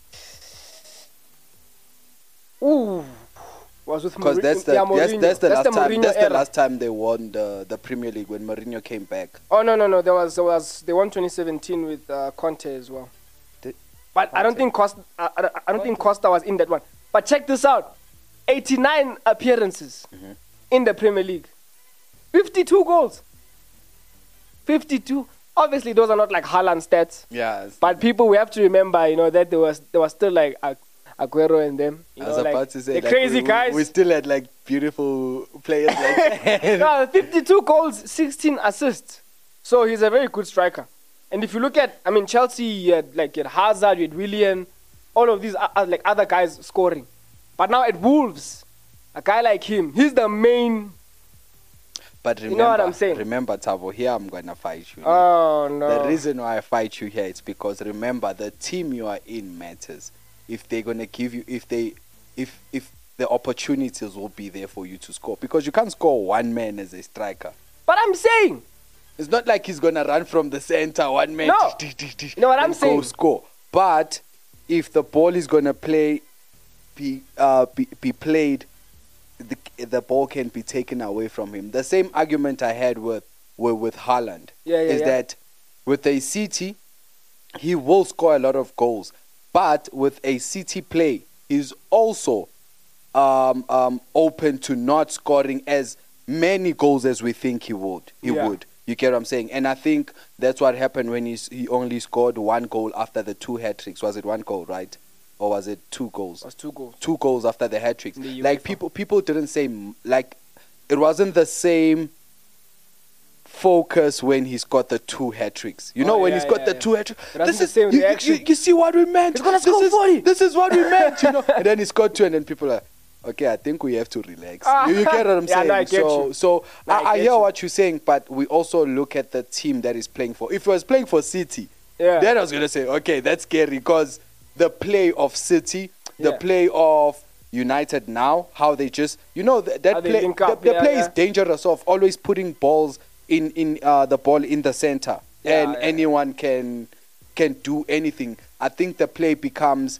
[SPEAKER 3] Ooh. Was with
[SPEAKER 4] Because
[SPEAKER 3] Mourinho.
[SPEAKER 4] that's the
[SPEAKER 3] yeah,
[SPEAKER 4] that's,
[SPEAKER 3] Mourinho.
[SPEAKER 4] that's the last time.
[SPEAKER 3] Mourinho
[SPEAKER 4] That's the
[SPEAKER 3] era.
[SPEAKER 4] last time they won the, the Premier League when Mourinho came back.
[SPEAKER 3] Oh no no no! There was there was they won twenty seventeen with uh, Conte as well.
[SPEAKER 4] Did-
[SPEAKER 3] But I don't
[SPEAKER 4] Conte.
[SPEAKER 3] think Costa. I, I, I don't think Costa was in that one. But check this out: eighty-nine appearances
[SPEAKER 4] Mm-hmm.
[SPEAKER 3] in the Premier League, fifty-two goals. fifty-two. Obviously, those are not like Haaland stats.
[SPEAKER 4] Yeah.
[SPEAKER 3] But people, we have to remember, you know, that there was there was still like Ag- Aguero and them. You
[SPEAKER 4] I
[SPEAKER 3] know,
[SPEAKER 4] was
[SPEAKER 3] like
[SPEAKER 4] about to say
[SPEAKER 3] the
[SPEAKER 4] like,
[SPEAKER 3] crazy
[SPEAKER 4] we,
[SPEAKER 3] guys.
[SPEAKER 4] We, we still had like beautiful players like that.
[SPEAKER 3] No, fifty-two goals, sixteen assists. So he's a very good striker. And if you look at, I mean, Chelsea, you had like you had Hazard, you had Willian, all of these are, are like other guys scoring. But now at Wolves, a guy like him, he's the main.
[SPEAKER 4] But remember,
[SPEAKER 3] know what I'm saying?
[SPEAKER 4] remember, Tabo, here I'm gonna fight you.
[SPEAKER 3] Oh no!
[SPEAKER 4] The reason why I fight you here is because remember the team you are in matters. If they're gonna give you, if they, if if the opportunities will be there for you to score, because you can't score one man as a striker.
[SPEAKER 3] But I'm saying,
[SPEAKER 4] It's not like he's gonna run from the center one man.
[SPEAKER 3] No. You know what I'm
[SPEAKER 4] and
[SPEAKER 3] saying?
[SPEAKER 4] Go score. But if the ball is gonna play, be uh be, be played, the the ball can be taken away from him. The same argument I had with with, with Haaland
[SPEAKER 3] Yeah, yeah,
[SPEAKER 4] is
[SPEAKER 3] yeah.
[SPEAKER 4] that with a City, he will score a lot of goals. But with a City play, he's also um, um, open to not scoring as many goals as we think he would. He
[SPEAKER 3] Yeah.
[SPEAKER 4] would. You get what I'm saying? And I think that's what happened when he, s- he only scored one goal after the two hat-tricks. Was it one goal, right? Or was it two goals?
[SPEAKER 3] it was two goals.
[SPEAKER 4] Two goals after the hat-tricks.
[SPEAKER 3] The
[SPEAKER 4] Like
[SPEAKER 3] UEFA.
[SPEAKER 4] people people didn't say, m- like, it wasn't the same focus when he's got the two hat-tricks. You know,
[SPEAKER 3] Oh,
[SPEAKER 4] when
[SPEAKER 3] yeah,
[SPEAKER 4] he's got
[SPEAKER 3] yeah,
[SPEAKER 4] the
[SPEAKER 3] yeah.
[SPEAKER 4] two hat-tricks.
[SPEAKER 3] It wasn't
[SPEAKER 4] This
[SPEAKER 3] the
[SPEAKER 4] is,
[SPEAKER 3] same
[SPEAKER 4] you, you,
[SPEAKER 3] reaction.
[SPEAKER 4] you, you see what we meant?
[SPEAKER 3] He's gonna
[SPEAKER 4] This
[SPEAKER 3] score
[SPEAKER 4] is-
[SPEAKER 3] forty.
[SPEAKER 4] This is what we meant, you know. And then he scored two, and then people are, okay, I think we have to relax.
[SPEAKER 3] Ah,
[SPEAKER 4] you, you get what I'm
[SPEAKER 3] yeah,
[SPEAKER 4] saying?
[SPEAKER 3] no, I get
[SPEAKER 4] so,
[SPEAKER 3] you.
[SPEAKER 4] so
[SPEAKER 3] No, I
[SPEAKER 4] I, I
[SPEAKER 3] get
[SPEAKER 4] hear
[SPEAKER 3] you.
[SPEAKER 4] what you're saying, but we also look at the team that is playing for. If he was playing for City,
[SPEAKER 3] Yeah.
[SPEAKER 4] then I was gonna say, okay, that's scary because the play of City, the
[SPEAKER 3] Yeah.
[SPEAKER 4] play of United now, how they just, you know, th- that
[SPEAKER 3] How they
[SPEAKER 4] play,
[SPEAKER 3] link
[SPEAKER 4] the,
[SPEAKER 3] up,
[SPEAKER 4] the
[SPEAKER 3] yeah,
[SPEAKER 4] play
[SPEAKER 3] yeah.
[SPEAKER 4] is dangerous of always putting balls in in uh, the ball in the center,
[SPEAKER 3] Yeah,
[SPEAKER 4] and
[SPEAKER 3] yeah.
[SPEAKER 4] anyone can can do anything. I think the play becomes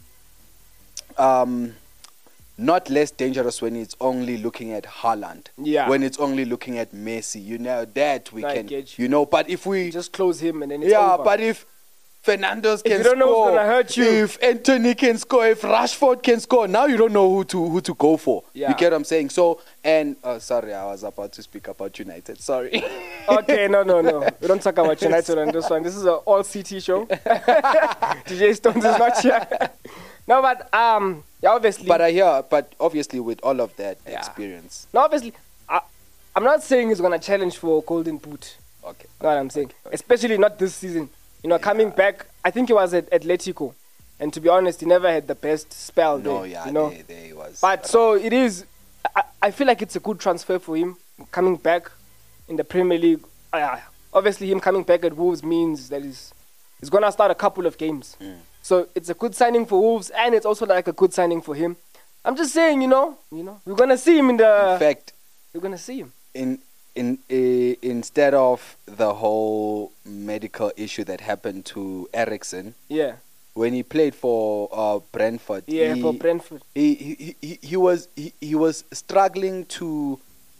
[SPEAKER 4] um, not less dangerous when it's only looking at Haaland.
[SPEAKER 3] Yeah.
[SPEAKER 4] When it's only looking at Messi, you know that we
[SPEAKER 3] I
[SPEAKER 4] can,
[SPEAKER 3] get
[SPEAKER 4] you know. But if we
[SPEAKER 3] Just close him and then it's
[SPEAKER 4] yeah,
[SPEAKER 3] over.
[SPEAKER 4] but if Fernandes can
[SPEAKER 3] you don't know who's
[SPEAKER 4] score,
[SPEAKER 3] gonna hurt you.
[SPEAKER 4] if Anthony can score, if Rashford can score, now you don't know who to who to go for.
[SPEAKER 3] Yeah.
[SPEAKER 4] You get what I'm saying? So, and uh, sorry, I was about to speak about United. Sorry.
[SPEAKER 3] Okay, no, no, no. We don't talk about United on this one. This is an all C T show. D J Stones is not here. No, but um, yeah, obviously.
[SPEAKER 4] but I hear, but obviously with all of that
[SPEAKER 3] Yeah.
[SPEAKER 4] experience,
[SPEAKER 3] no, obviously, I, I'm not saying he's gonna challenge for Golden Boot.
[SPEAKER 4] okay.
[SPEAKER 3] Know what I'm saying? Especially not this season. You know, coming back, I think he was at Atletico, and to be honest, he never had the best spell
[SPEAKER 4] No,
[SPEAKER 3] there.
[SPEAKER 4] yeah,
[SPEAKER 3] you know.
[SPEAKER 4] there, there he was.
[SPEAKER 3] But so it is. I, I feel like it's a good transfer for him coming back in the Premier League. Uh, obviously, him coming back at Wolves means that he's he's gonna start a couple of games. So it's a good signing for Wolves, and it's also like a good signing for him. I'm just saying, you know, you know, we're gonna see him in the.
[SPEAKER 4] in fact,
[SPEAKER 3] we're gonna see him.
[SPEAKER 4] in in uh, instead of the whole medical issue that happened to Ericsson
[SPEAKER 3] Yeah.
[SPEAKER 4] when he played for uh, Brentford.
[SPEAKER 3] Yeah,
[SPEAKER 4] he,
[SPEAKER 3] for Brentford.
[SPEAKER 4] he, he, he, he was he, he was struggling to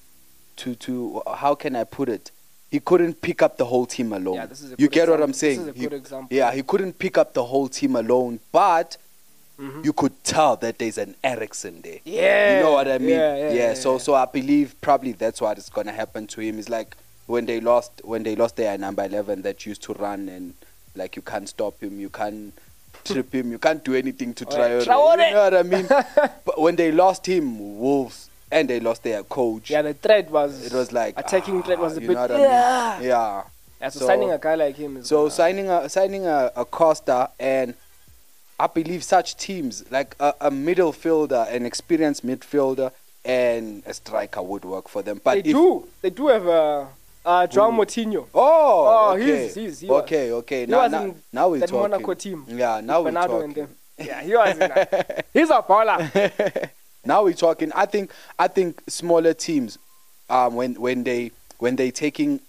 [SPEAKER 4] to to how can I put it? He couldn't pick up the whole team alone.
[SPEAKER 3] Yeah, this is a
[SPEAKER 4] you
[SPEAKER 3] good
[SPEAKER 4] get what I'm
[SPEAKER 3] example.
[SPEAKER 4] saying?
[SPEAKER 3] This is a
[SPEAKER 4] He-
[SPEAKER 3] good example.
[SPEAKER 4] Yeah, he couldn't pick up the whole team alone, but
[SPEAKER 3] Mhm.
[SPEAKER 4] you could tell that there's an Ericsson there.
[SPEAKER 3] Yeah.
[SPEAKER 4] You know what I mean?
[SPEAKER 3] Yeah, yeah, yeah,
[SPEAKER 4] so
[SPEAKER 3] yeah.
[SPEAKER 4] so I believe probably that's what is gonna happen to him. It's like when they lost when they lost their number eleven that used to run and like you can't stop him, you can't trip him, you can't do anything to
[SPEAKER 3] Alright,
[SPEAKER 4] Traore.
[SPEAKER 3] Traore.
[SPEAKER 4] You know what I mean? But when they lost him, Wolves, and they lost their coach,
[SPEAKER 3] Yeah, the threat was.
[SPEAKER 4] it was like
[SPEAKER 3] attacking
[SPEAKER 4] ah,
[SPEAKER 3] threat was a
[SPEAKER 4] you
[SPEAKER 3] bit.
[SPEAKER 4] know what I
[SPEAKER 3] yeah.
[SPEAKER 4] mean? Yeah.
[SPEAKER 3] Yeah, so,
[SPEAKER 4] So-
[SPEAKER 3] signing a guy like him is.
[SPEAKER 4] So
[SPEAKER 3] uh,
[SPEAKER 4] signing a signing a, a Costa, and I believe such teams like a, a midfielder, an experienced midfielder, and a striker would work for them. But
[SPEAKER 3] they
[SPEAKER 4] if,
[SPEAKER 3] do. They do have uh, uh, João Moutinho.
[SPEAKER 4] Oh,
[SPEAKER 3] Oh,
[SPEAKER 4] okay.
[SPEAKER 3] he's- he's- he was-
[SPEAKER 4] okay, okay.
[SPEAKER 3] he
[SPEAKER 4] Now,
[SPEAKER 3] was
[SPEAKER 4] now,
[SPEAKER 3] in
[SPEAKER 4] now we're
[SPEAKER 3] that
[SPEAKER 4] talking.
[SPEAKER 3] Monaco team.
[SPEAKER 4] Yeah, now we're
[SPEAKER 3] Bernardo and
[SPEAKER 4] talking.
[SPEAKER 3] them. Yeah, he was. In a, he's a baller.
[SPEAKER 4] Now we're talking. I think I think smaller teams, um, when when they when they taking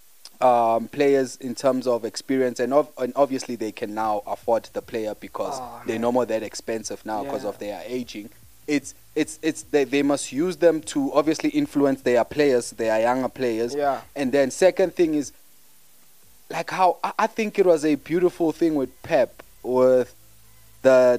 [SPEAKER 4] um, players in terms of experience, and, ov- and obviously they can now afford the player because
[SPEAKER 3] Oh,
[SPEAKER 4] they're
[SPEAKER 3] man.
[SPEAKER 4] no more that expensive now because
[SPEAKER 3] Yeah.
[SPEAKER 4] of their aging. It's it's it's they, they must use them to obviously influence their players, their younger players.
[SPEAKER 3] Yeah.
[SPEAKER 4] And then second thing is like how I, I think it was a beautiful thing with Pep with the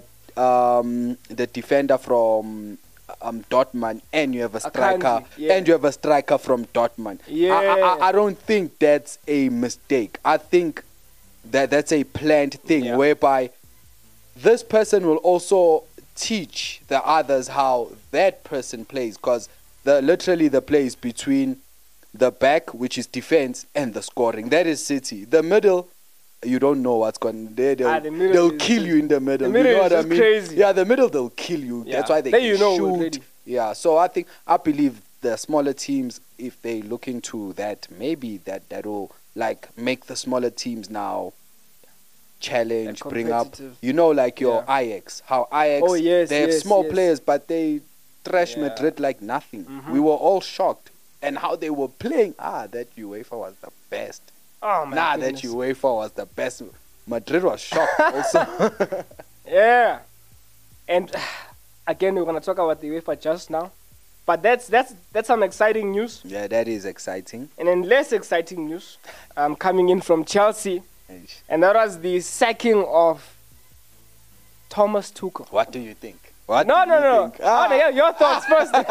[SPEAKER 4] um the defender from um Dortmund, and you have a striker
[SPEAKER 3] Akanji, yeah.
[SPEAKER 4] and you have a striker from Dortmund. I, I,
[SPEAKER 3] Yeah.
[SPEAKER 4] I- I don't think that's a mistake. I think that that's a planned thing
[SPEAKER 3] Yeah.
[SPEAKER 4] whereby this person will also teach the others how that person plays, because the literally the plays between the back, which is defense, and the scoring, that is City. The middle, you don't know what's going there. They'll,
[SPEAKER 3] Ah, the middle
[SPEAKER 4] they'll
[SPEAKER 3] is
[SPEAKER 4] kill
[SPEAKER 3] just-
[SPEAKER 4] you in the middle.
[SPEAKER 3] the middle
[SPEAKER 4] you know
[SPEAKER 3] is
[SPEAKER 4] what I
[SPEAKER 3] just
[SPEAKER 4] mean?
[SPEAKER 3] crazy.
[SPEAKER 4] Yeah, the middle they'll kill you.
[SPEAKER 3] Yeah.
[SPEAKER 4] That's why they
[SPEAKER 3] Then
[SPEAKER 4] can
[SPEAKER 3] you know
[SPEAKER 4] shoot.
[SPEAKER 3] already.
[SPEAKER 4] Yeah, so I think I believe the smaller teams, if they look into that, maybe that that will like make the smaller teams now challenge,
[SPEAKER 3] Like
[SPEAKER 4] bring up.
[SPEAKER 3] competitive.
[SPEAKER 4] You know, like your
[SPEAKER 3] Yeah.
[SPEAKER 4] Ajax, how Ajax
[SPEAKER 3] Oh, yes,
[SPEAKER 4] they have
[SPEAKER 3] yes,
[SPEAKER 4] small
[SPEAKER 3] yes.
[SPEAKER 4] players, but they trash
[SPEAKER 3] Yeah.
[SPEAKER 4] Madrid like nothing.
[SPEAKER 3] Mhm.
[SPEAKER 4] We were all shocked, and how they were playing. Ah, that UEFA was the best.
[SPEAKER 3] Oh my
[SPEAKER 4] nah,
[SPEAKER 3] goodness.
[SPEAKER 4] that UEFA was the best. Madrid was shocked also.
[SPEAKER 3] Yeah. And again, we're gonna talk about the UEFA just now, but that's that's that's some exciting news.
[SPEAKER 4] Yeah, that is exciting.
[SPEAKER 3] And then less exciting news, um, coming in from Chelsea, and that was the sacking of Thomas Tuchel.
[SPEAKER 4] What do you think? What
[SPEAKER 3] No,
[SPEAKER 4] do
[SPEAKER 3] no,
[SPEAKER 4] you
[SPEAKER 3] no.
[SPEAKER 4] think?
[SPEAKER 3] Oh,
[SPEAKER 4] Ah.
[SPEAKER 3] no, yeah, your thoughts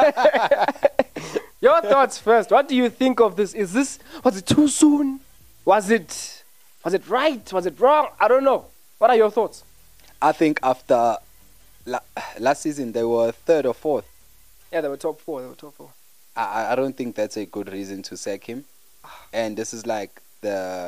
[SPEAKER 3] first. Your thoughts first. What do you think of this? Is this was it too soon? Was it was it right? Was it wrong? I don't know. What are your thoughts?
[SPEAKER 4] I think after la- last season they were third or fourth.
[SPEAKER 3] Yeah, they were top four. They were top four.
[SPEAKER 4] I, I- I don't think that's a good reason to sack him. And this is like the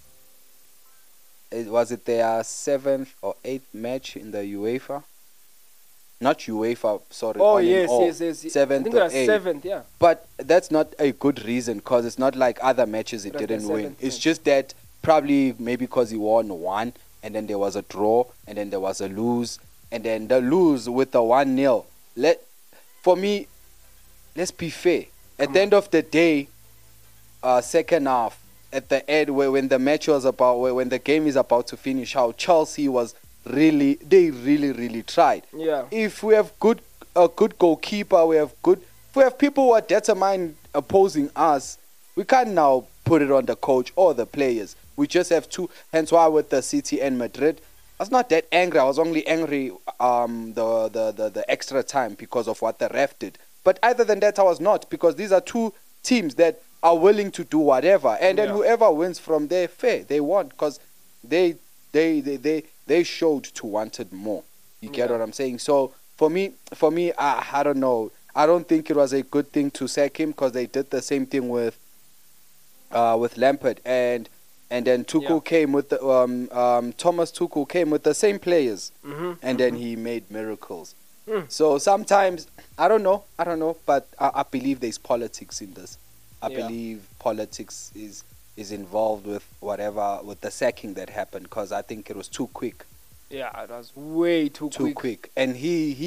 [SPEAKER 4] it, was it their seventh or eighth match in the UEFA? Not UEFA, sorry.
[SPEAKER 3] Oh
[SPEAKER 4] all in
[SPEAKER 3] yes,
[SPEAKER 4] all.
[SPEAKER 3] yes, yes.
[SPEAKER 4] Seventh
[SPEAKER 3] I think
[SPEAKER 4] or
[SPEAKER 3] it was
[SPEAKER 4] eighth.
[SPEAKER 3] seventh. Yeah.
[SPEAKER 4] But that's not a good reason because it's not like other matches it
[SPEAKER 3] It was
[SPEAKER 4] didn't
[SPEAKER 3] the
[SPEAKER 4] win.
[SPEAKER 3] seventh
[SPEAKER 4] It's
[SPEAKER 3] match.
[SPEAKER 4] just that probably maybe because he won one and then there was a draw and then there was a lose and then the lose with the one nil. Let for me, let's be fair. At the end of the day, uh, second half at the end where when the match was about where when the game is about to finish, how Chelsea was really they really really tried.
[SPEAKER 3] Yeah.
[SPEAKER 4] If we have good a good goalkeeper, we have good. If we have people who are determined opposing us, we can't now put it on the coach or the players. We just have two. Hence why with the City and Madrid, I was not that angry. I was only angry um the the the, the extra time because of what the ref did. But other than that, I was not, because these are two teams that are willing to do whatever, and then
[SPEAKER 3] Yeah.
[SPEAKER 4] whoever wins from there, fair, they won because they they they they they showed to wanted more. You get
[SPEAKER 3] Yeah.
[SPEAKER 4] what I'm saying? So for me, for me, I, I don't know. I don't think it was a good thing to sack him because they did the same thing with uh, with Lampard, and and then Tuchel
[SPEAKER 3] Yeah.
[SPEAKER 4] came with the um, um, Thomas Tuchel came with the same players,
[SPEAKER 3] Mm-hmm.
[SPEAKER 4] and then he made miracles.
[SPEAKER 3] Mm.
[SPEAKER 4] So sometimes I don't know, I don't know, but I, I believe there's politics in this. I
[SPEAKER 3] Yeah.
[SPEAKER 4] believe politics is is involved with whatever with the sacking that happened because I think it was too quick.
[SPEAKER 3] Yeah, it was way too,
[SPEAKER 4] too quick. And he he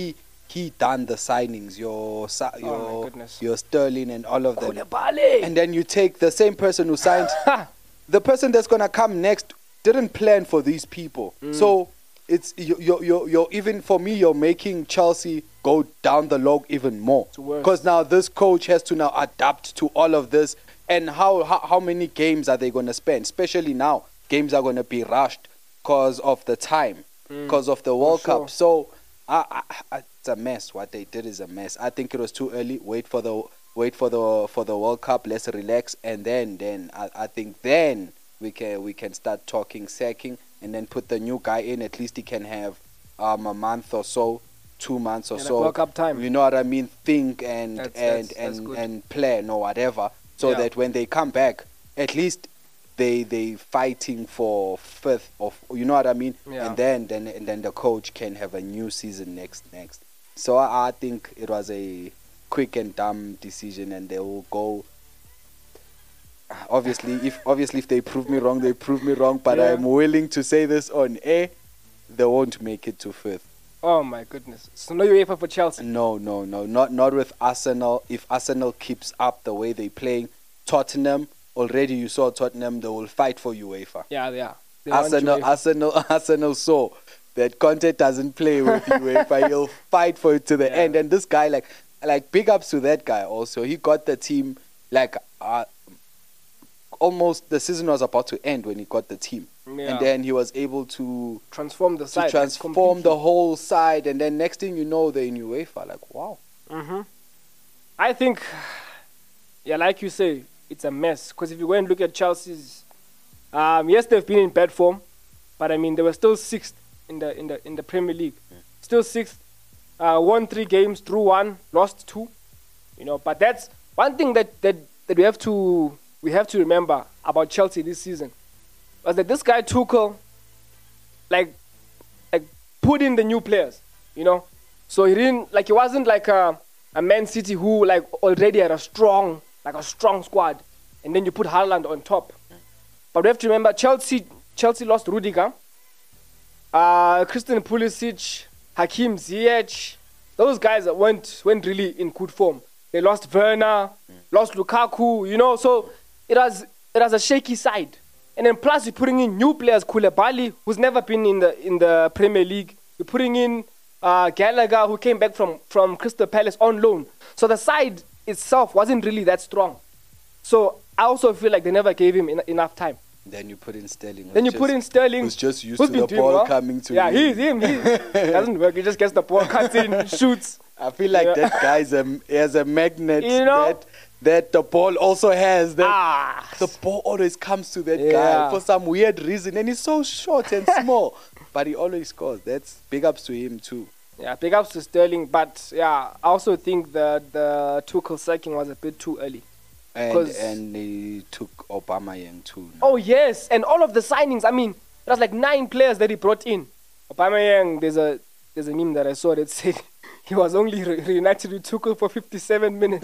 [SPEAKER 4] he done the signings, your Sa-
[SPEAKER 3] Oh, my
[SPEAKER 4] your
[SPEAKER 3] goodness.
[SPEAKER 4] your Sterling and all of them.
[SPEAKER 3] Koulibaly.
[SPEAKER 4] And then you take the same person who signed, the person that's gonna come next didn't plan for these people.
[SPEAKER 3] Mm.
[SPEAKER 4] So it's you you you you're even for me you're making Chelsea go down the log even more
[SPEAKER 3] It's worse.
[SPEAKER 4] because now this coach has to now adapt to all of this. And how how, how many games are they gonna spend? Especially now, games are gonna be rushed because of the time, because of the World
[SPEAKER 3] Mm. sure.
[SPEAKER 4] Cup. So I, I, I, it's a mess. What they did is a mess. I think it was too early. Wait for the wait for the for the World Cup. Let's relax, and then then I, I think then we can we can start talking sacking, and then put the new guy in. At least he can have um a month or so, two months or
[SPEAKER 3] Yeah, like
[SPEAKER 4] so.
[SPEAKER 3] World Cup time.
[SPEAKER 4] You know what I mean? Think and
[SPEAKER 3] That's-
[SPEAKER 4] and
[SPEAKER 3] that's- that's
[SPEAKER 4] and
[SPEAKER 3] good.
[SPEAKER 4] and plan or whatever, so
[SPEAKER 3] Yeah.
[SPEAKER 4] that when they come back, at least they they fighting for fifth of, you know what I mean?
[SPEAKER 3] Yeah.
[SPEAKER 4] And then then and then the coach can have a new season next next. So I, I think it was a quick and dumb decision, and they will go. Obviously, if obviously if they prove me wrong, they prove me wrong. But
[SPEAKER 3] Yeah.
[SPEAKER 4] I'm willing to say this on air: they won't make it to fifth.
[SPEAKER 3] Oh my goodness. So no UEFA for Chelsea.
[SPEAKER 4] No, no, no, not not with Arsenal. If Arsenal keeps up the way they're playing, Tottenham already you saw Tottenham. They will fight for UEFA.
[SPEAKER 3] Yeah, yeah. They want
[SPEAKER 4] Arsenal,
[SPEAKER 3] UEFA.
[SPEAKER 4] Arsenal, Arsenal saw that Conte doesn't play with UEFA. He'll fight for it to the
[SPEAKER 3] Yeah.
[SPEAKER 4] end. And this guy, like, like big ups to that guy. Also, he got the team like uh, almost the season was about to end when he got the team,
[SPEAKER 3] Yeah.
[SPEAKER 4] and then he was able to
[SPEAKER 3] Transform the
[SPEAKER 4] to
[SPEAKER 3] side.
[SPEAKER 4] transform the whole side. And then next thing you know, they're in UEFA. Like, wow.
[SPEAKER 3] Mm-hmm. I think, yeah, like you say, it's a mess. Because if you go and look at Chelsea's, um, yes, they've been in bad form, but I mean they were still sixth in the in the in the Premier League, still sixth. Uh, won three games, drew one, lost two. You know, but that's one thing that that, that we have to we have to remember about Chelsea this season was that this guy Tuchel, like, like put in the new players. You know, so he didn't like he wasn't like a a Man City who like already had a strong like a strong squad, and then you put Haaland on top. But we have to remember Chelsea Chelsea lost Rudiger, uh, Christian Pulisic, Hakim Ziyech. Those guys that weren't weren't really in good form. They lost Werner, lost Lukaku. You know, so it was it was a shaky side. And then plus you're putting in new players, Koulibaly, who's never been in the in the Premier League. You're putting in uh, Gallagher, who came back from, from Crystal Palace on loan. So the side itself wasn't really that strong. So I also feel like they never gave him en- enough time.
[SPEAKER 4] Then you put in Sterling.
[SPEAKER 3] Then you
[SPEAKER 4] who's
[SPEAKER 3] put
[SPEAKER 4] just-
[SPEAKER 3] in Sterling,
[SPEAKER 4] who's just used
[SPEAKER 3] who's
[SPEAKER 4] to
[SPEAKER 3] been
[SPEAKER 4] the
[SPEAKER 3] doing
[SPEAKER 4] ball
[SPEAKER 3] well.
[SPEAKER 4] coming to
[SPEAKER 3] Yeah,
[SPEAKER 4] him.
[SPEAKER 3] he's him. He doesn't work. He just gets the ball, cuts in, shoots.
[SPEAKER 4] I feel like
[SPEAKER 3] Yeah.
[SPEAKER 4] that guy's a, has a magnet
[SPEAKER 3] You know?
[SPEAKER 4] that that the ball also has. That
[SPEAKER 3] Ah,
[SPEAKER 4] the ball always comes to that
[SPEAKER 3] Yeah.
[SPEAKER 4] guy for some weird reason, and he's so short and small, but he always scores. That's big ups to him too.
[SPEAKER 3] yeah, big ups to Sterling. But yeah, I also think that the Tuchel sacking was a bit too early.
[SPEAKER 4] And
[SPEAKER 3] 'Cause-
[SPEAKER 4] and he took Obama Yang too.
[SPEAKER 3] Oh yes, and all of the signings. I mean, it was like nine players that he brought in. Aubameyang, there's a there's a meme that I saw that said he was only re- reunited with Tuchel for fifty-seven minutes.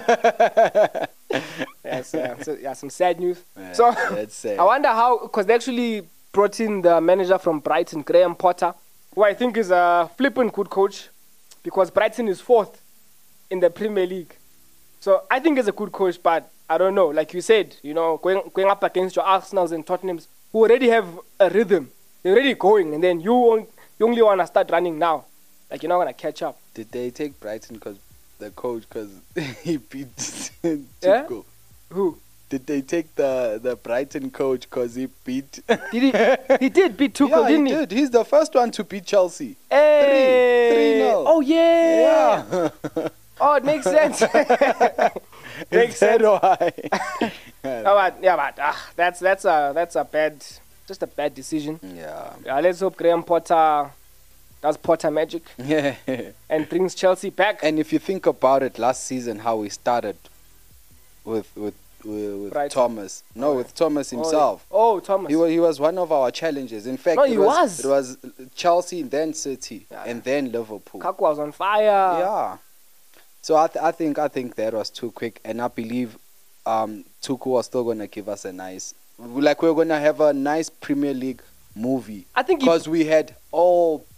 [SPEAKER 3] Yes, yeah, so, yeah, some sad news.
[SPEAKER 4] Yeah,
[SPEAKER 3] so
[SPEAKER 4] that's sad.
[SPEAKER 3] I wonder how, because they actually brought in the manager from Brighton, Graham Potter, who I think is a flippin' good coach, because Brighton is fourth in the Premier League. So I think he's a good coach, but I don't know. Like you said, you know, going going up against your Arsenals and Tottenhams, who already have a rhythm, they're already going, and then you on- you only want to start running now, like you're not gonna catch up.
[SPEAKER 4] Did they take Brighton because the coach because he beat
[SPEAKER 3] Yeah?
[SPEAKER 4] Tuchel?
[SPEAKER 3] Who
[SPEAKER 4] Did they take the the Brighton coach because he beat?
[SPEAKER 3] did he? He did beat Tuchel,
[SPEAKER 4] yeah,
[SPEAKER 3] didn't
[SPEAKER 4] he
[SPEAKER 3] he?
[SPEAKER 4] did. He's the first one to beat Chelsea.
[SPEAKER 3] Hey!
[SPEAKER 4] Three- three nil.
[SPEAKER 3] Oh yeah.
[SPEAKER 4] Yeah.
[SPEAKER 3] Oh, it makes sense. makes
[SPEAKER 4] Is that
[SPEAKER 3] sense.
[SPEAKER 4] why?
[SPEAKER 3] Oh, but, yeah, but ah, that's that's a that's a bad, just a bad decision.
[SPEAKER 4] yeah.
[SPEAKER 3] Yeah, let's hope Graham Potter does Potter magic
[SPEAKER 4] Yeah.
[SPEAKER 3] and brings Chelsea back.
[SPEAKER 4] And if you think about it, last season how we started with with with, with
[SPEAKER 3] Brighton.
[SPEAKER 4] Thomas. No, with Thomas
[SPEAKER 3] Oh,
[SPEAKER 4] himself.
[SPEAKER 3] Oh, Thomas.
[SPEAKER 4] He was, he was one of our challenges. In fact,
[SPEAKER 3] No,
[SPEAKER 4] it
[SPEAKER 3] he
[SPEAKER 4] was,
[SPEAKER 3] was.
[SPEAKER 4] it was Chelsea, then City,
[SPEAKER 3] Yeah,
[SPEAKER 4] and then Liverpool.
[SPEAKER 3] Kaku was on fire.
[SPEAKER 4] Yeah. So I, th- I think I think that was too quick, and I believe um, Tuchel was still gonna give us a nice, like we're gonna have a nice Premier League movie
[SPEAKER 3] I think he-
[SPEAKER 4] because we had all
[SPEAKER 3] No,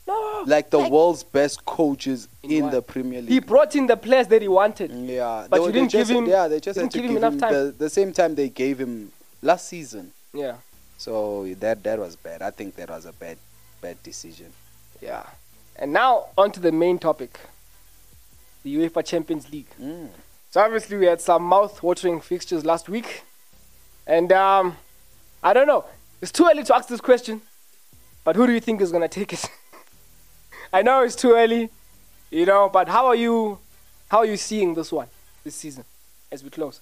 [SPEAKER 4] like the world's best coaches
[SPEAKER 3] In
[SPEAKER 4] in
[SPEAKER 3] what?
[SPEAKER 4] the Premier League.
[SPEAKER 3] He brought in the players that he wanted.
[SPEAKER 4] Yeah,
[SPEAKER 3] But
[SPEAKER 4] they,
[SPEAKER 3] you
[SPEAKER 4] they
[SPEAKER 3] didn't
[SPEAKER 4] just,
[SPEAKER 3] give him-
[SPEAKER 4] Yeah, they just
[SPEAKER 3] didn't
[SPEAKER 4] had to
[SPEAKER 3] give
[SPEAKER 4] give
[SPEAKER 3] him enough
[SPEAKER 4] him
[SPEAKER 3] time.
[SPEAKER 4] The, the same time they gave him last season.
[SPEAKER 3] Yeah,
[SPEAKER 4] So that that was bad. I think that was a bad bad decision.
[SPEAKER 3] yeah. And now on to the main topic, the UEFA Champions League.
[SPEAKER 4] Mm.
[SPEAKER 3] So obviously we had some mouth-watering fixtures last week, and um, I don't know. It's too early to ask this question, but who do you think is gonna take it? I know it's too early, you know. But how are you? How are you seeing this one this season as we close?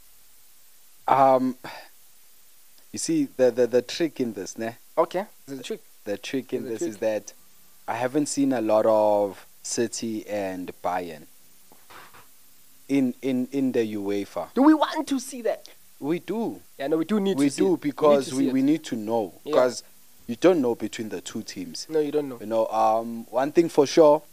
[SPEAKER 4] Um, you see the the, the trick in this, ne?
[SPEAKER 3] Okay, this is a trick.
[SPEAKER 4] The trick in
[SPEAKER 3] The
[SPEAKER 4] this
[SPEAKER 3] trick.
[SPEAKER 4] is that I haven't seen a lot of City and Bayern in in in the UEFA.
[SPEAKER 3] Do we want to see that?
[SPEAKER 4] We do.
[SPEAKER 3] Yeah, no, we do need
[SPEAKER 4] We
[SPEAKER 3] to see
[SPEAKER 4] do
[SPEAKER 3] it.
[SPEAKER 4] because
[SPEAKER 3] to
[SPEAKER 4] we,
[SPEAKER 3] see
[SPEAKER 4] we
[SPEAKER 3] it.
[SPEAKER 4] need to know
[SPEAKER 3] Yeah.
[SPEAKER 4] because you don't know between the two teams.
[SPEAKER 3] No, you don't know.
[SPEAKER 4] You know, um, one thing for sure,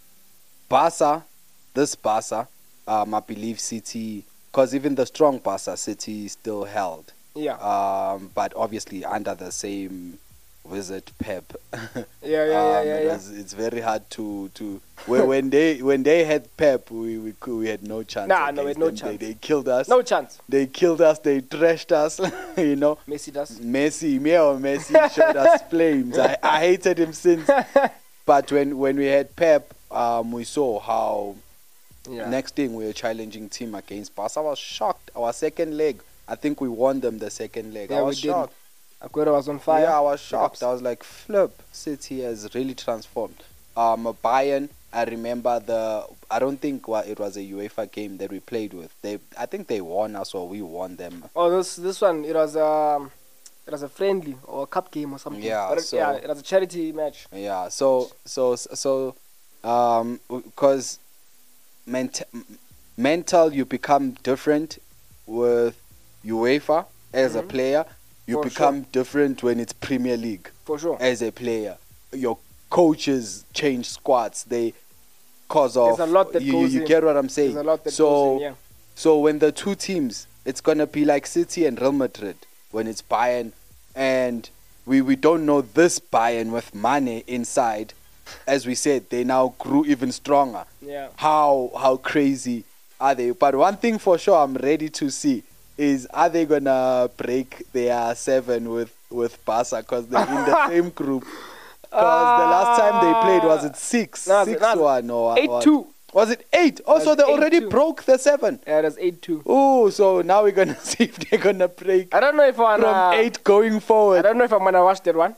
[SPEAKER 4] Barca, this Barca, um, I believe City, because even the strong Barca, City still held.
[SPEAKER 3] Yeah,
[SPEAKER 4] Um, but obviously under the same wizard Pep.
[SPEAKER 3] yeah, yeah, yeah,
[SPEAKER 4] Um,
[SPEAKER 3] yeah.
[SPEAKER 4] it
[SPEAKER 3] yeah.
[SPEAKER 4] was- it's very hard to to when, when they when they had Pep, we we, cou- we had no chance.
[SPEAKER 3] Nah, no, we
[SPEAKER 4] against
[SPEAKER 3] had no
[SPEAKER 4] them.
[SPEAKER 3] chance.
[SPEAKER 4] They, they killed us.
[SPEAKER 3] No chance.
[SPEAKER 4] They killed us. They trashed us. You know.
[SPEAKER 3] Messi does.
[SPEAKER 4] Messi, me or Messi showed us flames. I, I hated him since. But when, when we had Pep, um, we saw how
[SPEAKER 3] Yeah.
[SPEAKER 4] next thing we were challenging team against Barca. I was shocked. Our second leg, I think we won them the second leg.
[SPEAKER 3] Yeah,
[SPEAKER 4] I
[SPEAKER 3] we
[SPEAKER 4] was
[SPEAKER 3] did.
[SPEAKER 4] shocked.
[SPEAKER 3] Aguero was on fire.
[SPEAKER 4] Yeah, I was shocked. I was like, flip, City has really transformed. Um, Bayern, I remember the, I don't think well, it was a UEFA game that we played with. They, I think they won us or we won them.
[SPEAKER 3] Oh, this this one it was um, it was a friendly or a cup game or something.
[SPEAKER 4] Yeah,
[SPEAKER 3] but it,
[SPEAKER 4] so-
[SPEAKER 3] yeah, it was a charity match.
[SPEAKER 4] Yeah, so so so um because ment- mental you become different with UEFA as a player. You
[SPEAKER 3] For
[SPEAKER 4] become different when it's Premier League
[SPEAKER 3] For sure.
[SPEAKER 4] as a player. Your coaches change squads. They cause of
[SPEAKER 3] There's a lot that
[SPEAKER 4] you,
[SPEAKER 3] goes
[SPEAKER 4] you
[SPEAKER 3] in.
[SPEAKER 4] get what I'm saying.
[SPEAKER 3] There's a lot that
[SPEAKER 4] so
[SPEAKER 3] goes in, yeah.
[SPEAKER 4] so when the two teams, it's gonna be like City and Real Madrid when it's Bayern, and we, we don't know this Bayern with Mane inside. As we said, they now grew even stronger.
[SPEAKER 3] Yeah.
[SPEAKER 4] How how crazy are they? But one thing for sure, I'm ready to see is are they gonna break their seven with with Barca because they're in the same group? Because the last time they played was it six,
[SPEAKER 3] No,
[SPEAKER 4] six
[SPEAKER 3] no,
[SPEAKER 4] one or
[SPEAKER 3] eight
[SPEAKER 4] what?
[SPEAKER 3] two.
[SPEAKER 4] Was it eight? Oh,
[SPEAKER 3] Was
[SPEAKER 4] so they
[SPEAKER 3] eight
[SPEAKER 4] already
[SPEAKER 3] two.
[SPEAKER 4] broke the seven.
[SPEAKER 3] Yeah, it was eight two.
[SPEAKER 4] Oh, so now we're gonna see if they're gonna break
[SPEAKER 3] I don't know if I'm
[SPEAKER 4] from
[SPEAKER 3] uh,
[SPEAKER 4] eight going
[SPEAKER 3] I
[SPEAKER 4] forward.
[SPEAKER 3] don't know if I'm gonna watch that one.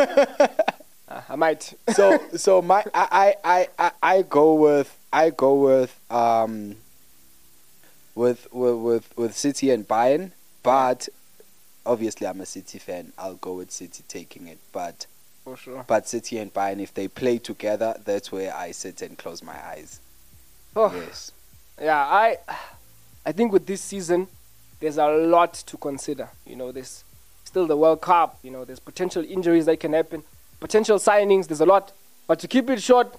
[SPEAKER 3] uh, I might.
[SPEAKER 4] So so my I, I, I, I I go with I go with um with with with, with City and Bayern, but obviously I'm a City fan. I'll go with City taking it, but
[SPEAKER 3] For sure.
[SPEAKER 4] but City and Bayern, if they play together, that's where I sit and close my eyes.
[SPEAKER 3] Oh,
[SPEAKER 4] Yes.
[SPEAKER 3] yeah, I I think with this season, there's a lot to consider. You know, there's still the World Cup. You know, there's potential injuries that can happen, potential signings. There's a lot. But to keep it short,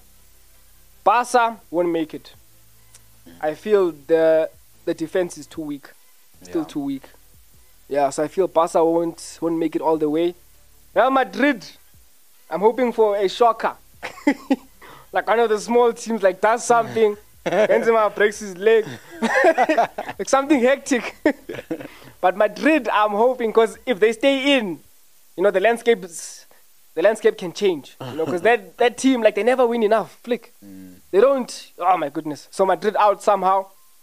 [SPEAKER 3] Barca won't make it. I feel the the defense is too weak. Still
[SPEAKER 4] Yeah.
[SPEAKER 3] too weak. Yeah, so I feel Barca won't won't make it all the way. Real Madrid, I'm hoping for a shocker. Like one of the small teams, like does something. Benzema breaks his leg. Like something hectic. But Madrid, I'm hoping, because if they stay in, you know, the landscape is, the landscape can change. You know, because that, that team, like, they never win enough. Flick. They don't. Oh, my goodness. So Madrid out somehow.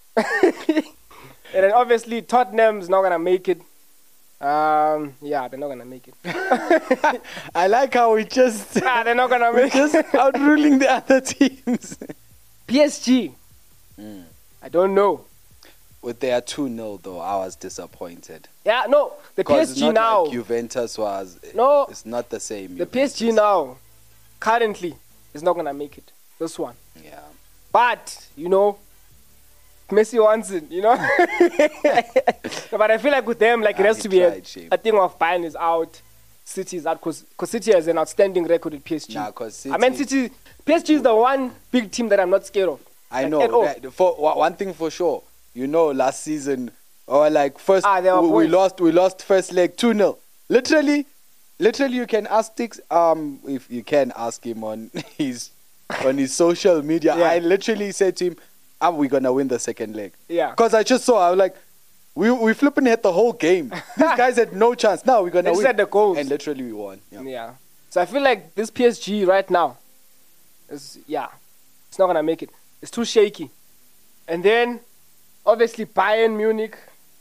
[SPEAKER 3] And then obviously Tottenham's not going to make it. Um, yeah, they're not going to make it.
[SPEAKER 4] I like how we just
[SPEAKER 3] Ah, they're not going to
[SPEAKER 4] we're
[SPEAKER 3] make
[SPEAKER 4] just
[SPEAKER 3] it.
[SPEAKER 4] outruling the other teams.
[SPEAKER 3] P S G. I don't know.
[SPEAKER 4] With their two nil though, I was disappointed.
[SPEAKER 3] Yeah, no. The P
[SPEAKER 4] Because
[SPEAKER 3] S
[SPEAKER 4] it's
[SPEAKER 3] G
[SPEAKER 4] not
[SPEAKER 3] now.
[SPEAKER 4] like Juventus was.
[SPEAKER 3] No.
[SPEAKER 4] It's not the same.
[SPEAKER 3] The P S G
[SPEAKER 4] Juventus.
[SPEAKER 3] now, currently, is not going to make it. This one.
[SPEAKER 4] Yeah.
[SPEAKER 3] But, you know, Messi wants it, you know? But I feel like with them, like, it
[SPEAKER 4] Ah,
[SPEAKER 3] has
[SPEAKER 4] he
[SPEAKER 3] to be a,
[SPEAKER 4] tried, Shane.
[SPEAKER 3] a thing of Bayern is out, City is out, because City has an outstanding record with P S G.
[SPEAKER 4] Nah, 'cause
[SPEAKER 3] I mean,
[SPEAKER 4] City-
[SPEAKER 3] City, P S G is the one big team that I'm not scared of.
[SPEAKER 4] I
[SPEAKER 3] Like,
[SPEAKER 4] know.
[SPEAKER 3] at all.
[SPEAKER 4] That, for wa- one thing for sure, you know, last season or like first
[SPEAKER 3] Ah, they were
[SPEAKER 4] we, we
[SPEAKER 3] boys.
[SPEAKER 4] lost. We lost first leg two nil. Literally, literally, you can ask Tix. Um, if you can ask him on his on his social media.
[SPEAKER 3] Yeah.
[SPEAKER 4] I literally said to him, "Are we gonna win the second leg?"
[SPEAKER 3] Yeah.
[SPEAKER 4] Because I just saw, I was like, we we flipping at the whole game. These guys had no chance. Now we're gonna
[SPEAKER 3] They just
[SPEAKER 4] win.
[SPEAKER 3] had the goals.
[SPEAKER 4] And literally we won. Yeah.
[SPEAKER 3] Yeah. So I feel like this P S G right now is, yeah, it's not going to make it. It's too shaky. And then, obviously, Bayern Munich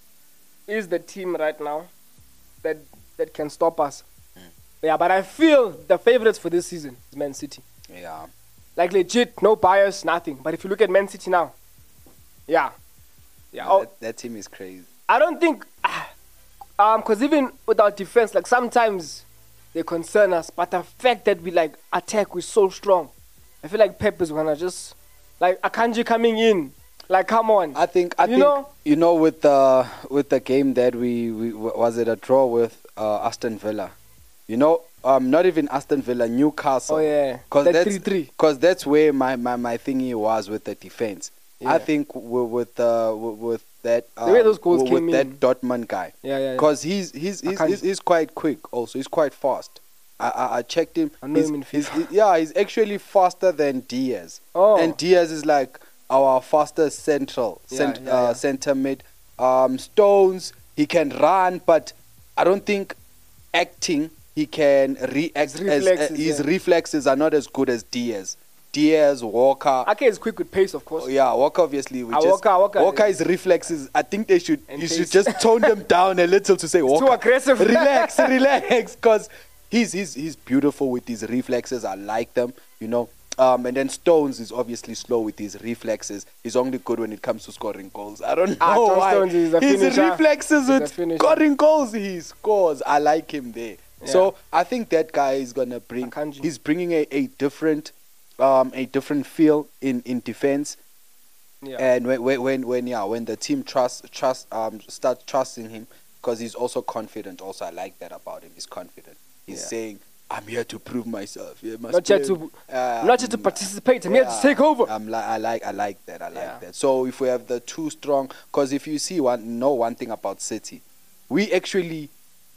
[SPEAKER 3] is the team right now that that can stop us. Yeah, but I feel the favorites for this season is Man City.
[SPEAKER 4] Yeah.
[SPEAKER 3] Like, legit, no bias, nothing. But if you look at Man City now, yeah. Yeah. Oh,
[SPEAKER 4] That, that team is crazy.
[SPEAKER 3] I don't think, ah, um, because even without defense, like sometimes they concern us, but the fact that we like attack, we're so strong. I feel like Pep is gonna just like Akanji coming in, like come on.
[SPEAKER 4] I think I
[SPEAKER 3] You
[SPEAKER 4] think
[SPEAKER 3] know?
[SPEAKER 4] you know with the with the game that we, we was it a draw with uh, Aston Villa. You know, um, not even Aston Villa, Newcastle.
[SPEAKER 3] Oh, yeah.
[SPEAKER 4] Cause
[SPEAKER 3] That
[SPEAKER 4] that's
[SPEAKER 3] three three.
[SPEAKER 4] Because that's where my, my, my thingy was with the defense. I
[SPEAKER 3] Yeah.
[SPEAKER 4] think w- with uh, w- with that uh,
[SPEAKER 3] The way those goals
[SPEAKER 4] w-
[SPEAKER 3] came
[SPEAKER 4] with
[SPEAKER 3] in.
[SPEAKER 4] that Dortmund guy.
[SPEAKER 3] Yeah, yeah, yeah.
[SPEAKER 4] Because he's he's he's,
[SPEAKER 3] Akanji.
[SPEAKER 4] he's he's quite quick. Also, he's quite fast. I I, I checked him.
[SPEAKER 3] I know
[SPEAKER 4] He's-
[SPEAKER 3] him in
[SPEAKER 4] he's-
[SPEAKER 3] FIFA.
[SPEAKER 4] he- yeah, he's actually faster than Diaz.
[SPEAKER 3] Oh.
[SPEAKER 4] And Diaz is like our fastest central
[SPEAKER 3] Yeah,
[SPEAKER 4] cent,
[SPEAKER 3] yeah,
[SPEAKER 4] uh,
[SPEAKER 3] yeah.
[SPEAKER 4] center mid. Um, Stones, he can run, but I don't think acting he can react.
[SPEAKER 3] His
[SPEAKER 4] as,
[SPEAKER 3] reflexes,
[SPEAKER 4] uh, his
[SPEAKER 3] yeah.
[SPEAKER 4] reflexes are not as good as Diaz. Diaz, Walker.
[SPEAKER 3] Ake is quick with pace, of course.
[SPEAKER 4] Oh, yeah, Walker obviously. We
[SPEAKER 3] Ah,
[SPEAKER 4] just,
[SPEAKER 3] Walker, Walker.
[SPEAKER 4] his reflexes. I think they should.
[SPEAKER 3] And
[SPEAKER 4] You
[SPEAKER 3] pace.
[SPEAKER 4] should just tone them down a little to say Walker.
[SPEAKER 3] too aggressive.
[SPEAKER 4] Relax, relax, because he's he's he's beautiful with his reflexes. I like them, you know. Um, and then Stones is obviously slow with his reflexes. He's only good when it comes to scoring goals. I don't know
[SPEAKER 3] Ah, John
[SPEAKER 4] why.
[SPEAKER 3] Stones is a
[SPEAKER 4] his
[SPEAKER 3] finisher.
[SPEAKER 4] reflexes
[SPEAKER 3] He's a
[SPEAKER 4] with
[SPEAKER 3] finisher.
[SPEAKER 4] scoring goals, he scores. I like him there.
[SPEAKER 3] Yeah.
[SPEAKER 4] So I think that guy is gonna bring.
[SPEAKER 3] Akanji.
[SPEAKER 4] He's bringing a, a different, um, a different feel in in defense.
[SPEAKER 3] Yeah.
[SPEAKER 4] And when, when, when, when, yeah, when the team trust, trust, um, start trusting him, because he's also confident. Also, I like that about him. He's confident. He's
[SPEAKER 3] Yeah.
[SPEAKER 4] saying, "I'm here to prove myself. Yeah, must
[SPEAKER 3] Not here
[SPEAKER 4] be-
[SPEAKER 3] to-
[SPEAKER 4] uh,
[SPEAKER 3] not here to
[SPEAKER 4] um,
[SPEAKER 3] participate. I'm here to
[SPEAKER 4] yeah,
[SPEAKER 3] take over."
[SPEAKER 4] I'm li- I like, I like that. I like
[SPEAKER 3] Yeah.
[SPEAKER 4] that. So if we have the two strong, because if you see one, know one thing about City, we actually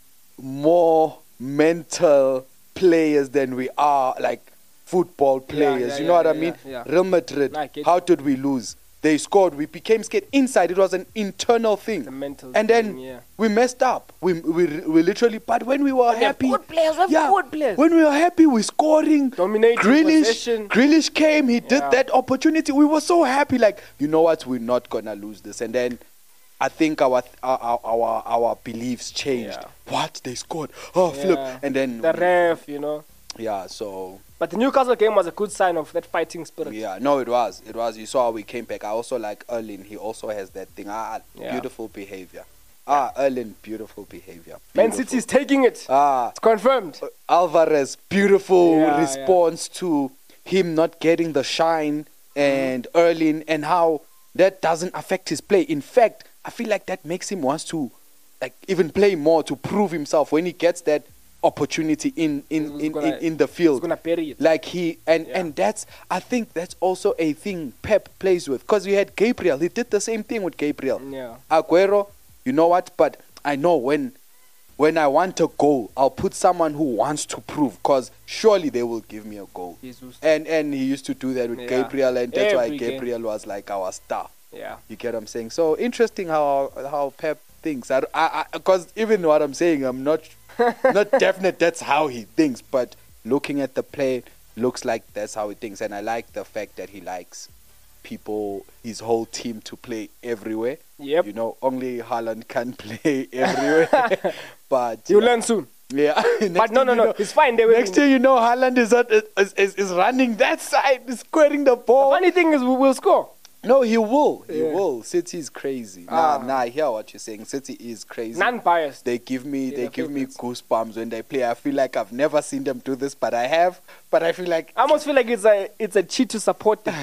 [SPEAKER 4] more mental players than we are like football players.
[SPEAKER 3] yeah,
[SPEAKER 4] you know
[SPEAKER 3] yeah,
[SPEAKER 4] what I
[SPEAKER 3] yeah,
[SPEAKER 4] mean?
[SPEAKER 3] yeah.
[SPEAKER 4] Real Madrid.
[SPEAKER 3] I get
[SPEAKER 4] How did we lose? They scored. We became scared inside. It was an internal thing.
[SPEAKER 3] The mental
[SPEAKER 4] and then
[SPEAKER 3] thing, yeah.
[SPEAKER 4] we messed up. We, we we literally. But when we were
[SPEAKER 3] we have
[SPEAKER 4] happy,
[SPEAKER 3] good players, we have
[SPEAKER 4] yeah,
[SPEAKER 3] good players.
[SPEAKER 4] when we were happy, we scoring.
[SPEAKER 3] Dominating
[SPEAKER 4] Grealish,
[SPEAKER 3] possession.
[SPEAKER 4] Grealish came. He did
[SPEAKER 3] Yeah.
[SPEAKER 4] that opportunity. We were so happy. Like, you know what? We're not gonna lose this. And then I think our our our, our beliefs changed.
[SPEAKER 3] Yeah.
[SPEAKER 4] What, they scored? Oh, flip!
[SPEAKER 3] Yeah.
[SPEAKER 4] And then
[SPEAKER 3] the ref, you know.
[SPEAKER 4] yeah. So
[SPEAKER 3] But the Newcastle game was a good sign of that fighting spirit.
[SPEAKER 4] yeah, no, it was. It was. You saw how we came back. I also like Erling. He also has that thing. Ah,
[SPEAKER 3] Yeah.
[SPEAKER 4] beautiful behavior. Ah, Erling, beautiful behavior.
[SPEAKER 3] Man
[SPEAKER 4] Beautiful.
[SPEAKER 3] City's taking it.
[SPEAKER 4] Ah,
[SPEAKER 3] It's confirmed.
[SPEAKER 4] Alvarez, beautiful
[SPEAKER 3] Yeah,
[SPEAKER 4] response to him not getting the shine, and
[SPEAKER 3] Mm-hmm.
[SPEAKER 4] Erling, and how that doesn't affect his play. In fact, I feel like that makes him wants to like even play more to prove himself when he gets that opportunity in in,
[SPEAKER 3] He's
[SPEAKER 4] in,
[SPEAKER 3] gonna-
[SPEAKER 4] in, in the field.
[SPEAKER 3] He's gonna bury it.
[SPEAKER 4] Like he and
[SPEAKER 3] Yeah.
[SPEAKER 4] and that's I think that's also a thing Pep plays with, because we had Gabriel. He did the same thing with Gabriel.
[SPEAKER 3] Yeah.
[SPEAKER 4] Aguero, you know what? But I know when when I want a goal, I'll put someone who wants to prove, because surely they will give me a goal.
[SPEAKER 3] Jesus.
[SPEAKER 4] And and he used to do that with
[SPEAKER 3] Yeah.
[SPEAKER 4] Gabriel, and that's why
[SPEAKER 3] Every game.
[SPEAKER 4] Gabriel was like our star.
[SPEAKER 3] Yeah.
[SPEAKER 4] You get what I'm saying? So interesting how how Pep thinks. I I because even what I'm saying, I'm not not definite that's how he thinks, but looking at the play, looks like that's how he thinks, and I like the fact that he likes people, his whole team, to play everywhere.
[SPEAKER 3] Yep.
[SPEAKER 4] You know, only Haaland can play everywhere, but
[SPEAKER 3] You'll
[SPEAKER 4] yeah.
[SPEAKER 3] learn soon.
[SPEAKER 4] Yeah.
[SPEAKER 3] But
[SPEAKER 4] Next
[SPEAKER 3] no,
[SPEAKER 4] thing
[SPEAKER 3] no,
[SPEAKER 4] you
[SPEAKER 3] no.
[SPEAKER 4] know-
[SPEAKER 3] It's fine. They will.
[SPEAKER 4] Next thing you know, Haaland is, at, is, is is running that side, squaring the ball.
[SPEAKER 3] Funny thing is, we will score.
[SPEAKER 4] No, he will. He
[SPEAKER 3] Yeah.
[SPEAKER 4] will. City is crazy.
[SPEAKER 3] Ah.
[SPEAKER 4] Nah, nah, I hear what you're saying. City is crazy.
[SPEAKER 3] Non-biased.
[SPEAKER 4] They give me
[SPEAKER 3] Yeah,
[SPEAKER 4] they
[SPEAKER 3] the
[SPEAKER 4] give me
[SPEAKER 3] favorites.
[SPEAKER 4] goosebumps when they play. I feel like I've never seen them do this, but I have. But I feel like
[SPEAKER 3] I almost feel like it's a it's a cheat to support them.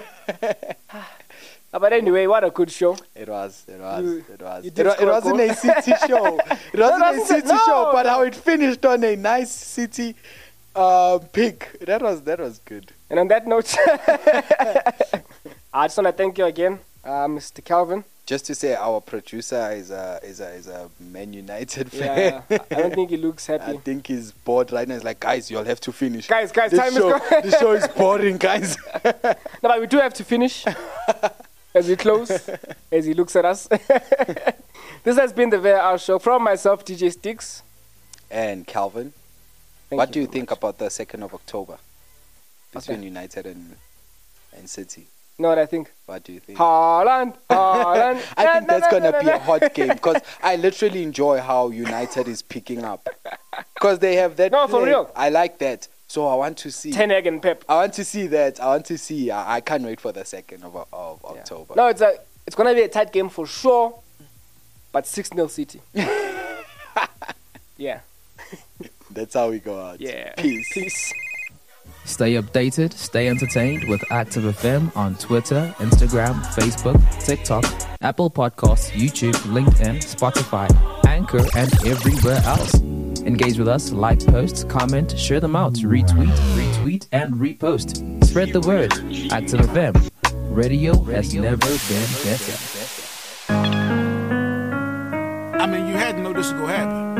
[SPEAKER 3] Ah, but anyway, what a good show.
[SPEAKER 4] it was. It was.
[SPEAKER 3] You-
[SPEAKER 4] it was.
[SPEAKER 3] you
[SPEAKER 4] It,
[SPEAKER 3] did
[SPEAKER 4] wa- it
[SPEAKER 3] score a
[SPEAKER 4] wasn't
[SPEAKER 3] goal.
[SPEAKER 4] a City show. It wasn't a
[SPEAKER 3] wasn't-
[SPEAKER 4] City
[SPEAKER 3] no.
[SPEAKER 4] show, but how it finished on a nice City uh, pick. That was that was good.
[SPEAKER 3] And on that note, I just want to thank you again, uh, Mister Calvin.
[SPEAKER 4] just to say, our producer is a is a is a Man United fan.
[SPEAKER 3] Yeah, I don't think he looks
[SPEAKER 4] I
[SPEAKER 3] happy.
[SPEAKER 4] think he's bored right now. He's like, guys, you'll have to finish.
[SPEAKER 3] Guys, guys,
[SPEAKER 4] this
[SPEAKER 3] time
[SPEAKER 4] show,
[SPEAKER 3] is gone.
[SPEAKER 4] this show is boring, guys.
[SPEAKER 3] No, but we do have to finish as we close, as he looks at us. This has been the V A R show from myself, D J Sticks.
[SPEAKER 4] And Calvin,
[SPEAKER 3] Thank
[SPEAKER 4] what do you
[SPEAKER 3] very
[SPEAKER 4] think
[SPEAKER 3] much.
[SPEAKER 4] about the second of October between
[SPEAKER 3] Okay.
[SPEAKER 4] United and and City?
[SPEAKER 3] You know what I think?
[SPEAKER 4] What do you think?
[SPEAKER 3] Haaland, Haaland.
[SPEAKER 4] I think that's gonna be a
[SPEAKER 3] Na, na, na, na,
[SPEAKER 4] hot game because I literally enjoy how United is picking up because they have that.
[SPEAKER 3] No, for
[SPEAKER 4] play.
[SPEAKER 3] real.
[SPEAKER 4] I like that, so I want to see.
[SPEAKER 3] Ten Hag and Pep.
[SPEAKER 4] I want to see that. I want to see. I, I can't wait for the second of, of
[SPEAKER 3] Yeah.
[SPEAKER 4] October.
[SPEAKER 3] No, it's a, it's gonna be a tight game for sure, but six nil City. Yeah,
[SPEAKER 4] That's how we go out.
[SPEAKER 3] yeah.
[SPEAKER 4] Peace.
[SPEAKER 3] Peace.
[SPEAKER 6] Stay updated, stay entertained with Active F M on Twitter, Instagram, Facebook, TikTok, Apple Podcasts, YouTube, LinkedIn, Spotify, Anchor, and everywhere else. Engage with us, like posts, comment, share them out, retweet, retweet, and repost. Spread the word. Active F M. Radio has never been better.
[SPEAKER 1] I mean, you had to know this was gonna happen.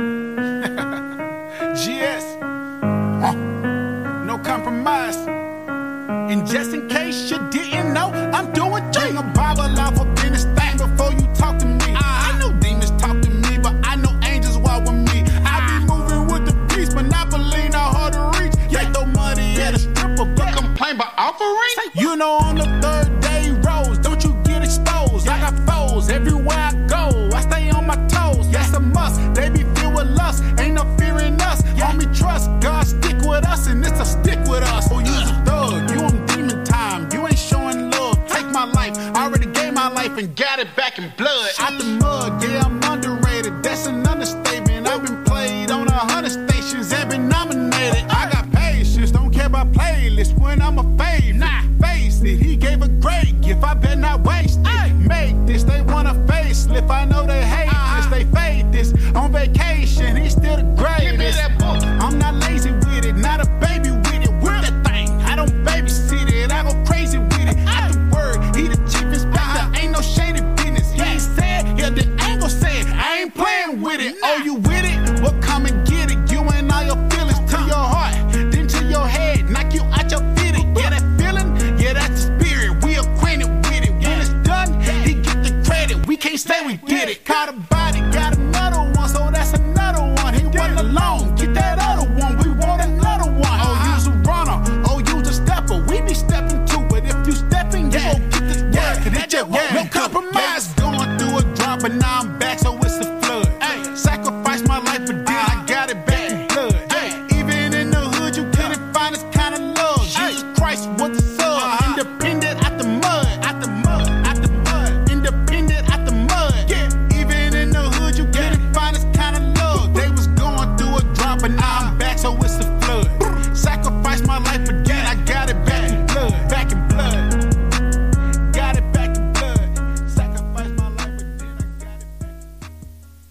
[SPEAKER 1] G S, uh, no compromise. And just in case you didn't know, I'm doing G. Bring a Bible off up in this thing before you talk to me. I know demons talk to me, but I know angels walk with me. I be moving with the peace, Monopoly not hard to reach. They throw money at a stripper, but complain about offering. You know on the third day rose, don't you get exposed. I got foes everywhere I go. I stay on my toes. That's a must. They be filled with lust. Ain't no fear in us. Homie, trust God stick with us, and it's a stick with us. Oh, you's a thug. You on demon time. You ain't showing love. Take my life. I already gave my life and got it back in blood. Out the mud, yeah, I'm underrated. That's an understatement. I've been played on a hundred stations and been nominated. I got patience. Don't care about playlists when I'm a fave. Nah, face it. He gave a great gift. I bet not waste it. Make this. They want a facelift. I know they hate this. They fade this. On vacation, he's still the greatest. Give me that book. I'm not lazy with it. Not a baby with it. With that thing. I don't babysit it. I go crazy with it. Out the word. He the chief inspector. Ain't no shady business. He ain't said. Yeah, the ain't gon' say it. I ain't playing with it. Oh, you with it? Well, come and get it. You and all your feelings to your heart. Then to your head. Knock you out your fitting. Yeah, that feeling? Yeah, that's the spirit. We acquainted with it. When it's done, he get the credit. We can't say we did it. Caught a body, got another one, so that's another one. He wasn't alone. Get that other one. We want another one. Oh, you's a runner. Oh, you's a stepper. We be stepping too, but if you stepping, you gon' get this work. Cause it's your word.